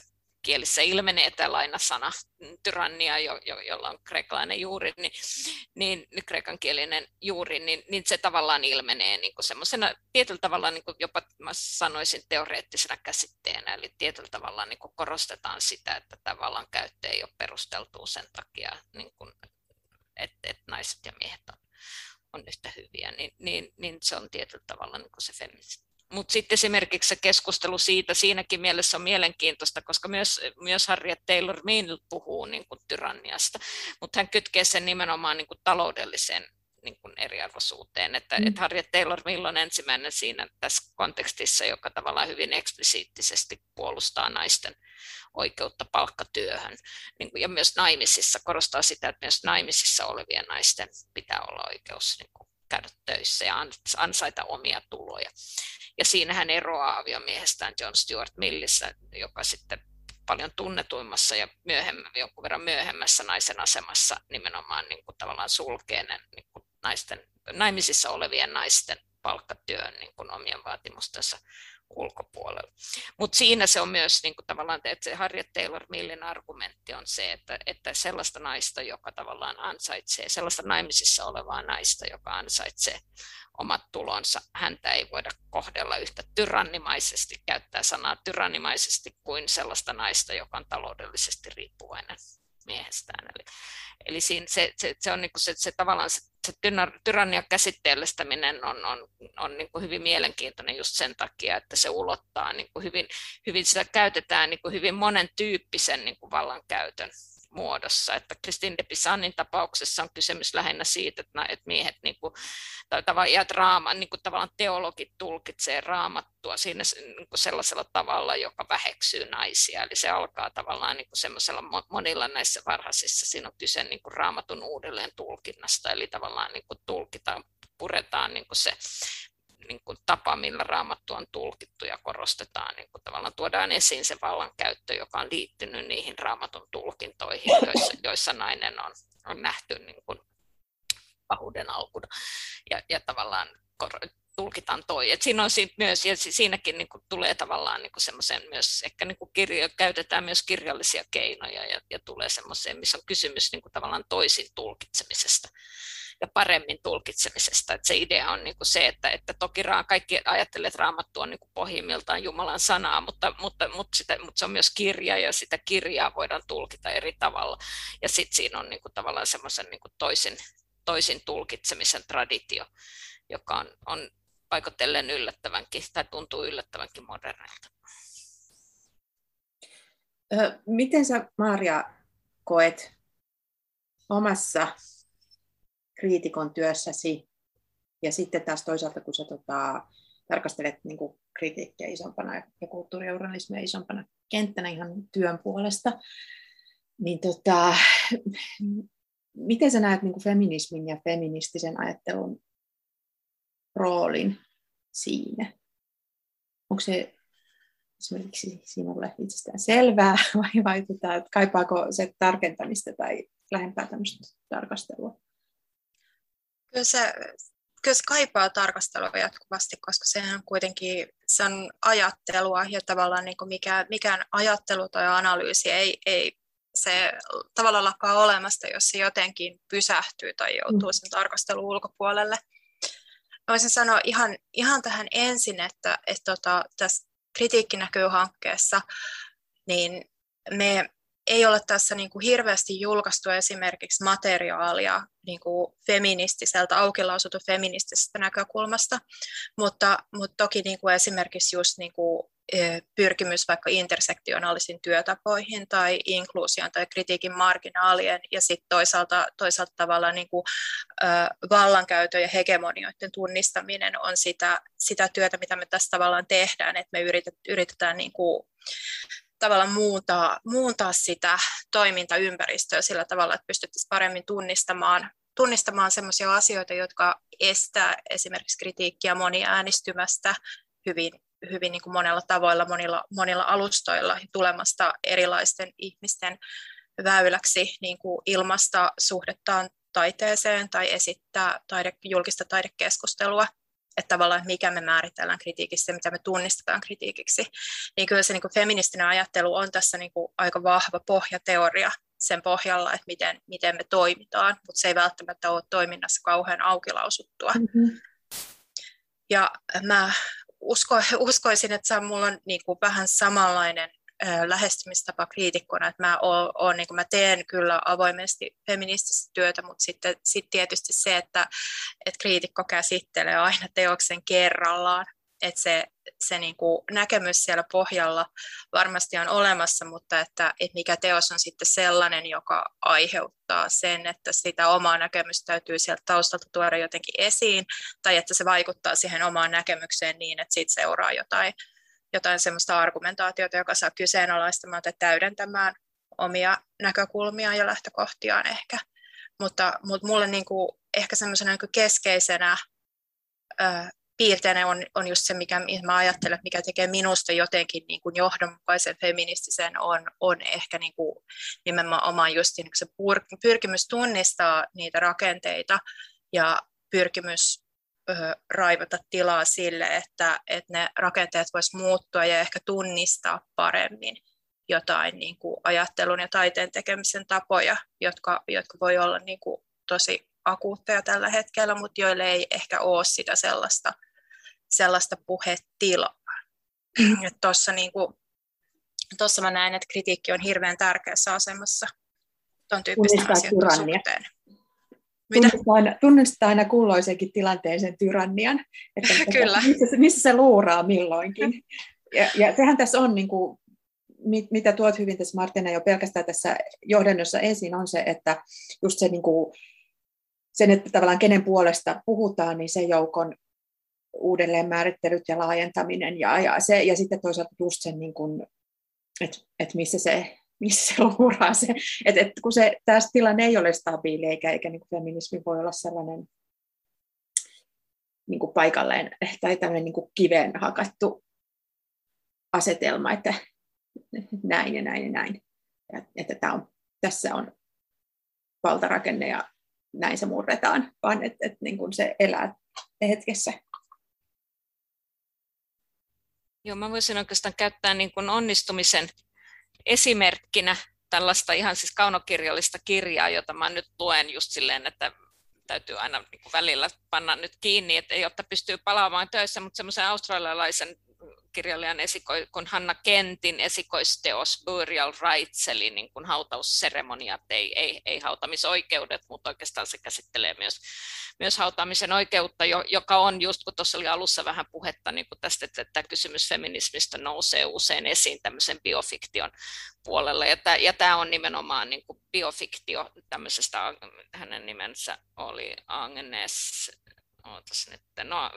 kielissä ilmenee tämä lainasana tyrannia, jo, jo, jolla on kreikkalainen juuri, niin, niin kreikankielinen juuri, niin, niin se tavallaan ilmenee niin kuin semmoisena tietyllä tavalla niin kuin jopa mä sanoisin teoreettisena käsitteenä, eli tietyllä tavalla niin kuin korostetaan sitä, että tämä vallankäyttö ei ole perusteltua sen takia, niin kuin, että, että naiset ja miehet on, on yhtä hyviä, niin, niin, niin se on tietyllä tavalla niin kuin se feminismi. Mutta sitten esimerkiksi se keskustelu siitä siinäkin mielessä on mielenkiintoista, koska myös, myös Harriet Taylor Mill puhuu niin kuin tyranniasta, mutta hän kytkee sen nimenomaan niin kuin taloudelliseen niin kuin eriarvoisuuteen. Että, mm. että Harriet Taylor Mill on ensimmäinen siinä tässä kontekstissa, joka tavallaan hyvin eksplisiittisesti puolustaa naisten oikeutta palkkatyöhön. Niin kuin, ja myös naimisissa korostaa sitä, että myös naimisissa olevien naisten pitää olla oikeus niin kuin käydä töissä ja ansaita omia tuloja. Ja siinä hän eroaa aviomiehestään John Stuart Millissä, joka sitten paljon tunnetuimmassa ja myöhemmän, jonkun verran myöhemmässä naisen asemassa nimenomaan niin kuin tavallaan sulkee niin kuin naisten, naimisissa olevien naisten palkkatyön niin kuin omien vaatimustensa ulkopuolella. Mutta siinä se on myös niin kuin tavallaan, että se Harriet Taylor Millin argumentti on se, että, että sellaista naista, joka tavallaan ansaitsee, sellaista naimisissa olevaa naista, joka ansaitsee omat tulonsa, häntä ei voida kohdella yhtä tyrannimaisesti, käyttää sanaa tyrannimaisesti kuin sellaista naista, joka on taloudellisesti riippuvainen miehestään. Eli, eli siinä se, se, se on niin kuin se, se tavallaan se, se tyrannian käsitteellistäminen on, on, on niin kuin hyvin mielenkiintoinen just sen takia, että se ulottaa niin kuin hyvin, hyvin, sitä käytetään niin kuin hyvin monen tyyppisen niin kuin vallankäytön muodossa. Että Christine de Pisanin tapauksessa on kysymys lähinnä siitä, että, että miehet niin kuin, tai tavallaan, raama, niin kuin tavallaan teologit tulkitsee raamattua siinä niin kuin sellaisella tavalla, joka väheksyy naisia. Eli se alkaa tavallaan niin kuin semmoisella monilla näissä varhaisissa, siinä on kyse niin kuin raamatun uudelleen tulkinnasta, eli tavallaan niin kuin tulkitaan, puretaan niin kuin se niin kuin tapa, millä raamattu on tulkittu ja korostetaan, niin kuin tavallaan tuodaan esiin se vallankäyttö, joka on liittynyt niihin raamatun tulkintoihin, joissa, joissa nainen on, on nähty niin kuin pahuuden alkuna ja, ja tavallaan tulkitaan toi. Et siinä on siitä myös, ja siinäkin niin kuin tulee tavallaan niin kuin semmoisen myös, ehkä niin kuin kirjo, käytetään myös kirjallisia keinoja ja, ja tulee semmoiseen, missä on kysymys niin kuin tavallaan toisin tulkitsemisesta ja paremmin tulkitsemisesta. Et se idea on niin kuin se, että, että toki kaikki ajattelee, että Raamattu on niin kuin pohjimmiltaan Jumalan sanaa, mutta, mutta, mutta, sitä, mutta se on myös kirja ja sitä kirjaa voidaan tulkita eri tavalla. Ja sitten siinä on niin kuin tavallaan semmoisen niin kuin toisin, toisin tulkitsemisen traditio, joka on, on paikoitellen yllättävänkin tai tuntuu yllättävänkin modernilta. Miten sä, Maria, koet omassa kriitikon työssäsi ja sitten taas toisaalta, kun sä tota, tarkastelet niin kuin kritiikkiä isompana ja kulttuurijournalismia isompana kenttänä ihan työn puolesta, niin tota, miten sä näet niin kuin feminismin ja feministisen ajattelun roolin siinä? Onko se esimerkiksi sinulle itsestään selvää vai, vai tota, kaipaako se tarkentamista tai lähempää tämmöistä tarkastelua? Kyllä se, kyllä se kaipaa tarkastelua jatkuvasti, koska sehän kuitenkin se on ajattelua ja tavallaan niin kuin mikä, mikään ajattelu tai analyysi ei, ei se tavallaan lakkaa olemasta, jos se jotenkin pysähtyy tai joutuu sen tarkastelun ulkopuolelle. Voisin sanoa ihan, ihan tähän ensin, että, että tota, tässä Kritiikki näkyy -hankkeessa, niin me ei ole tässä niin kuin hirveästi julkaistu esimerkiksi materiaalia niin kuin feministiseltä, auki lausutun feministisestä näkökulmasta, mutta, mutta toki niin kuin esimerkiksi just niin kuin pyrkimys vaikka intersektionaalisiin työtapoihin tai inkluusion tai kritiikin marginaalien ja sitten toisaalta, toisaalta tavallaan niin kuin, äh, vallankäytön ja hegemonioiden tunnistaminen on sitä, sitä työtä, mitä me tässä tavallaan tehdään, että me yritet, yritetään niin kuin, tavallaan muuntaa, muuntaa sitä toimintaympäristöä sillä tavalla, että pystyttäisiin paremmin tunnistamaan, tunnistamaan sellaisia asioita, jotka estää esimerkiksi kritiikkiä moniäänistymästä hyvin, hyvin niin kuin monella tavoilla, monilla, monilla alustoilla tulemasta erilaisten ihmisten väyläksi niin kuin ilmaista suhdettaan taiteeseen tai esittää taide, julkista taidekeskustelua. että tavallaan että mikä me määritellään kritiikistä ja mitä me tunnistetaan kritiikiksi, niin kyllä se niin kuin feministinen ajattelu on tässä niin kuin aika vahva pohjateoria sen pohjalla, että miten, miten me toimitaan, mutta se ei välttämättä ole toiminnassa kauhean aukilausuttua. Mm-hmm. Ja mä usko, uskoisin, että mulla on niin kuin vähän samanlainen äh, lähestymistapa kriitikkona, että mä, oon, oon, niin kuin mä teen kyllä avoimesti feminististä työtä, mutta sitten sit tietysti se, että, että kriitikko käsittelee aina teoksen kerrallaan, että se, se niin kuin näkemys siellä pohjalla varmasti on olemassa, mutta että, että mikä teos on sitten sellainen, joka aiheuttaa sen, että sitä omaa näkemystä täytyy sieltä taustalta tuoda jotenkin esiin, tai että se vaikuttaa siihen omaan näkemykseen niin, että siitä seuraa jotain, jotain sellaista argumentaatiota, joka saa kyseenalaistamaan tai täydentämään omia näkökulmia ja lähtökohtiaan ehkä. Mutta, mutta mulle niin kuin ehkä semmoisena niin kuin keskeisenä ää, piirteenä on, on just se, mikä mä ajattelen, mikä tekee minusta jotenkin niin kuin johdonmukaisen feministisen, on, on ehkä niin kuin nimenomaan just niin kuin se pyrkimys tunnistaa niitä rakenteita ja pyrkimys ö, raivata tilaa sille, että, että ne rakenteet vois muuttua ja ehkä tunnistaa paremmin jotain niin kuin ajattelun ja taiteen tekemisen tapoja, jotka, jotka voi olla niin kuin tosi akuutteja tällä hetkellä, mutta joille ei ehkä ole sitä sellaista, sellaista puhetilaa. Tuossa niinku, mä näen, että kritiikki on hirveän tärkeässä asemassa tuon tyyppisten asioiden suhteen. Tunnistaa aina, tunnistaa aina kulloisenkin tilanteeseen tyrannian, että Kyllä. Missä, missä se luuraa milloinkin. Ja, ja sehän tässä on, niin kuin, mitä tuot hyvin tässä Martina jo pelkästään tässä johdannossa esiin, on se, että just se niin kuin, sen, että tavallaan kenen puolesta puhutaan, niin sen joukon uudelleenmäärittelyt ja laajentaminen ja, ja, se, ja sitten toisaalta just sen, niin kuin, että, että missä se, missä se luuraa se, että, että kun se tässä tilanne ei ole stabiili, eikä, eikä niin kuin feminismi voi olla sellainen niin kuin paikalleen tai tämmöinen niin kuin kiveen hakattu asetelma, että näin ja näin ja näin, ja, että tämä on, tässä on valtarakenne ja näin se murretaan, vaan että, että niin kuin se elää hetkessä. Joo, mä voisin oikeastaan käyttää niin kuin onnistumisen esimerkkinä tällaista ihan siis kaunokirjallista kirjaa, jota mä nyt luen just silleen, että täytyy aina niin kuin välillä panna nyt kiinni, että jotta pystyy palaamaan töissä, mutta semmoisen australialaisen kirjailijan esiko- kun Hanna Kentin esikoisteos Burial Rights, eli niin kuin hautausseremoniat, ei, ei, ei hautamisoikeudet, mutta oikeastaan se käsittelee myös, myös hautaamisen oikeutta, joka on just, kun tuossa oli alussa vähän puhetta niin kuin tästä, että tämä kysymys feminismistä nousee usein esiin tämmöisen biofiktion puolella, ja tämä, ja tämä on nimenomaan niin kuin biofiktio tämmöisestä, hänen nimensä oli Agnes, ootas nyt, no,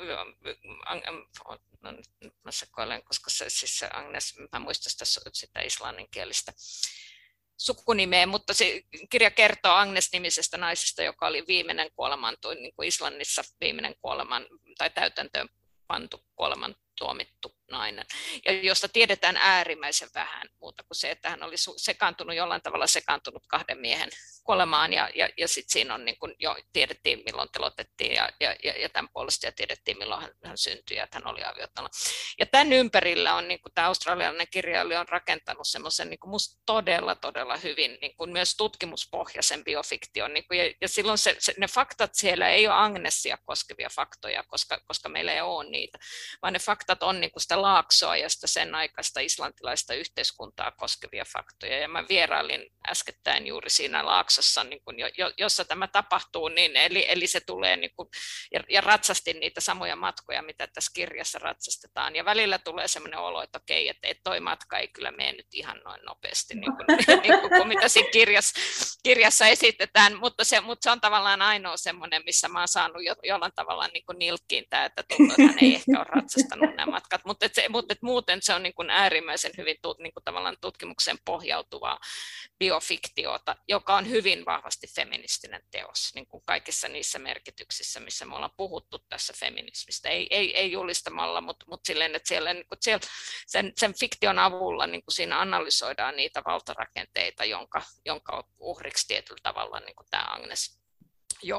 no nyt mä sekoilen, koska se, siis se Agnes, mä muistan sitä, sitä islanninkielistä sukunimeä, mutta se kirja kertoo Agnes-nimisestä naisesta, joka oli viimeinen kuoleman, niin kuin Islannissa viimeinen kuoleman tai täytäntöön pantu kuoleman tuomittu nainen, ja josta tiedetään äärimmäisen vähän muuta kuin se, että hän oli sekaantunut jollain tavalla sekaantunut kahden miehen kuolemaan, ja, ja, ja sitten siinä on niin kuin jo tiedettiin, milloin telotettiin, ja, ja, ja tämän puolesta ja tiedettiin, milloin hän, hän syntyi, ja että hän oli aviottanut. Ja tämän ympärillä on niin kuin tämä australialainen kirjailija on rakentanut semmoisen niin kuin musta todella, todella hyvin niin kuin myös tutkimuspohjaisen biofiktion, niin kuin, ja, ja silloin se, se, ne faktat siellä ei ole Agnesia koskevia faktoja, koska, koska meillä ei ole niitä, vaan ne faktat on niin kuin sitä Laaksoa ja sitä sen aikaista islantilaista yhteiskuntaa koskevia faktoja. Ja mä vierailin äskettäin juuri siinä Laaksossa, niin kun jo, jossa tämä tapahtuu, niin eli, eli se tulee, niin kun, ja, ja ratsastin niitä samoja matkoja, mitä tässä kirjassa ratsastetaan. Ja välillä tulee sellainen olo, että okei, että, että toi matka ei kyllä mene nyt ihan noin nopeasti, niin kuin, niin kuin, kuin mitä siinä kirjassa, kirjassa esitetään, mutta se, mutta se on tavallaan ainoa semmoinen, missä mä oon saanut jo, jollain tavalla niin kuin nilkkiin tämä, että tuntuu, että hän ei ehkä ole ratsastanut nämä matkat, mutta, et se, mutta et muuten se on niin kuin äärimmäisen hyvin niin kuin tavallaan tutkimukseen pohjautuvaa biofiktiota, joka on hyvin vahvasti feministinen teos, niin kuin kaikissa niissä merkityksissä, missä me ollaan puhuttu tässä feminismistä. Ei, ei, ei julistamalla, mutta, mutta silleen, että siellä, niin kuin siellä sen, sen fiktion avulla niin kuin siinä analysoidaan niitä valtarakenteita, jonka, jonka uhriksi tietyllä tavalla niin kuin tämä Agnes joutui.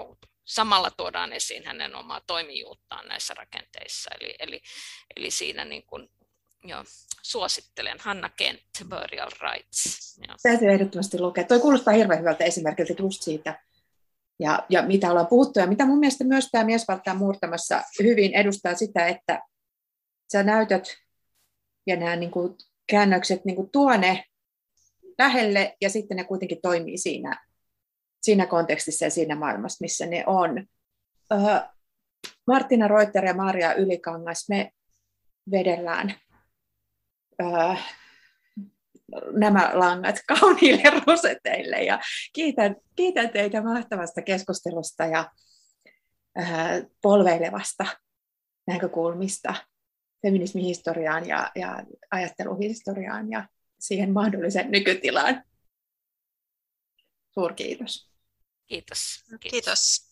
samalla tuodaan esiin hänen omaa toimijuuttaan näissä rakenteissa. Eli, eli, eli siinä niin kuin, jo, suosittelen Hannah Kent, Burial Rites. Jo. Täytyy ehdottomasti lukea. Tuo kuulostaa hirveän hyvältä esimerkiltä just siitä, ja, ja mitä ollaan puhuttu, ja mitä mun mielestä myös tämä Miesvaltaa murtamassa hyvin edustaa sitä, että sä näytät ja nämä niin kuin käännökset niin kuin tuo ne lähelle, ja sitten ne kuitenkin toimii siinä, siinä kontekstissa ja siinä maailmassa, missä ne on. Uh, Martina Reuter ja Maria Ylikangas, me vedellään uh, nämä langat kauniille roseteille, ja kiitän, kiitän teitä mahtavasta keskustelusta ja uh, polveilevasta näkökulmista feminismihistoriaan ja, ja ajatteluhistoriaan ja siihen mahdollisen nykytilaan. Suurkiitos. Kiitos. Kiitos. Kiitos.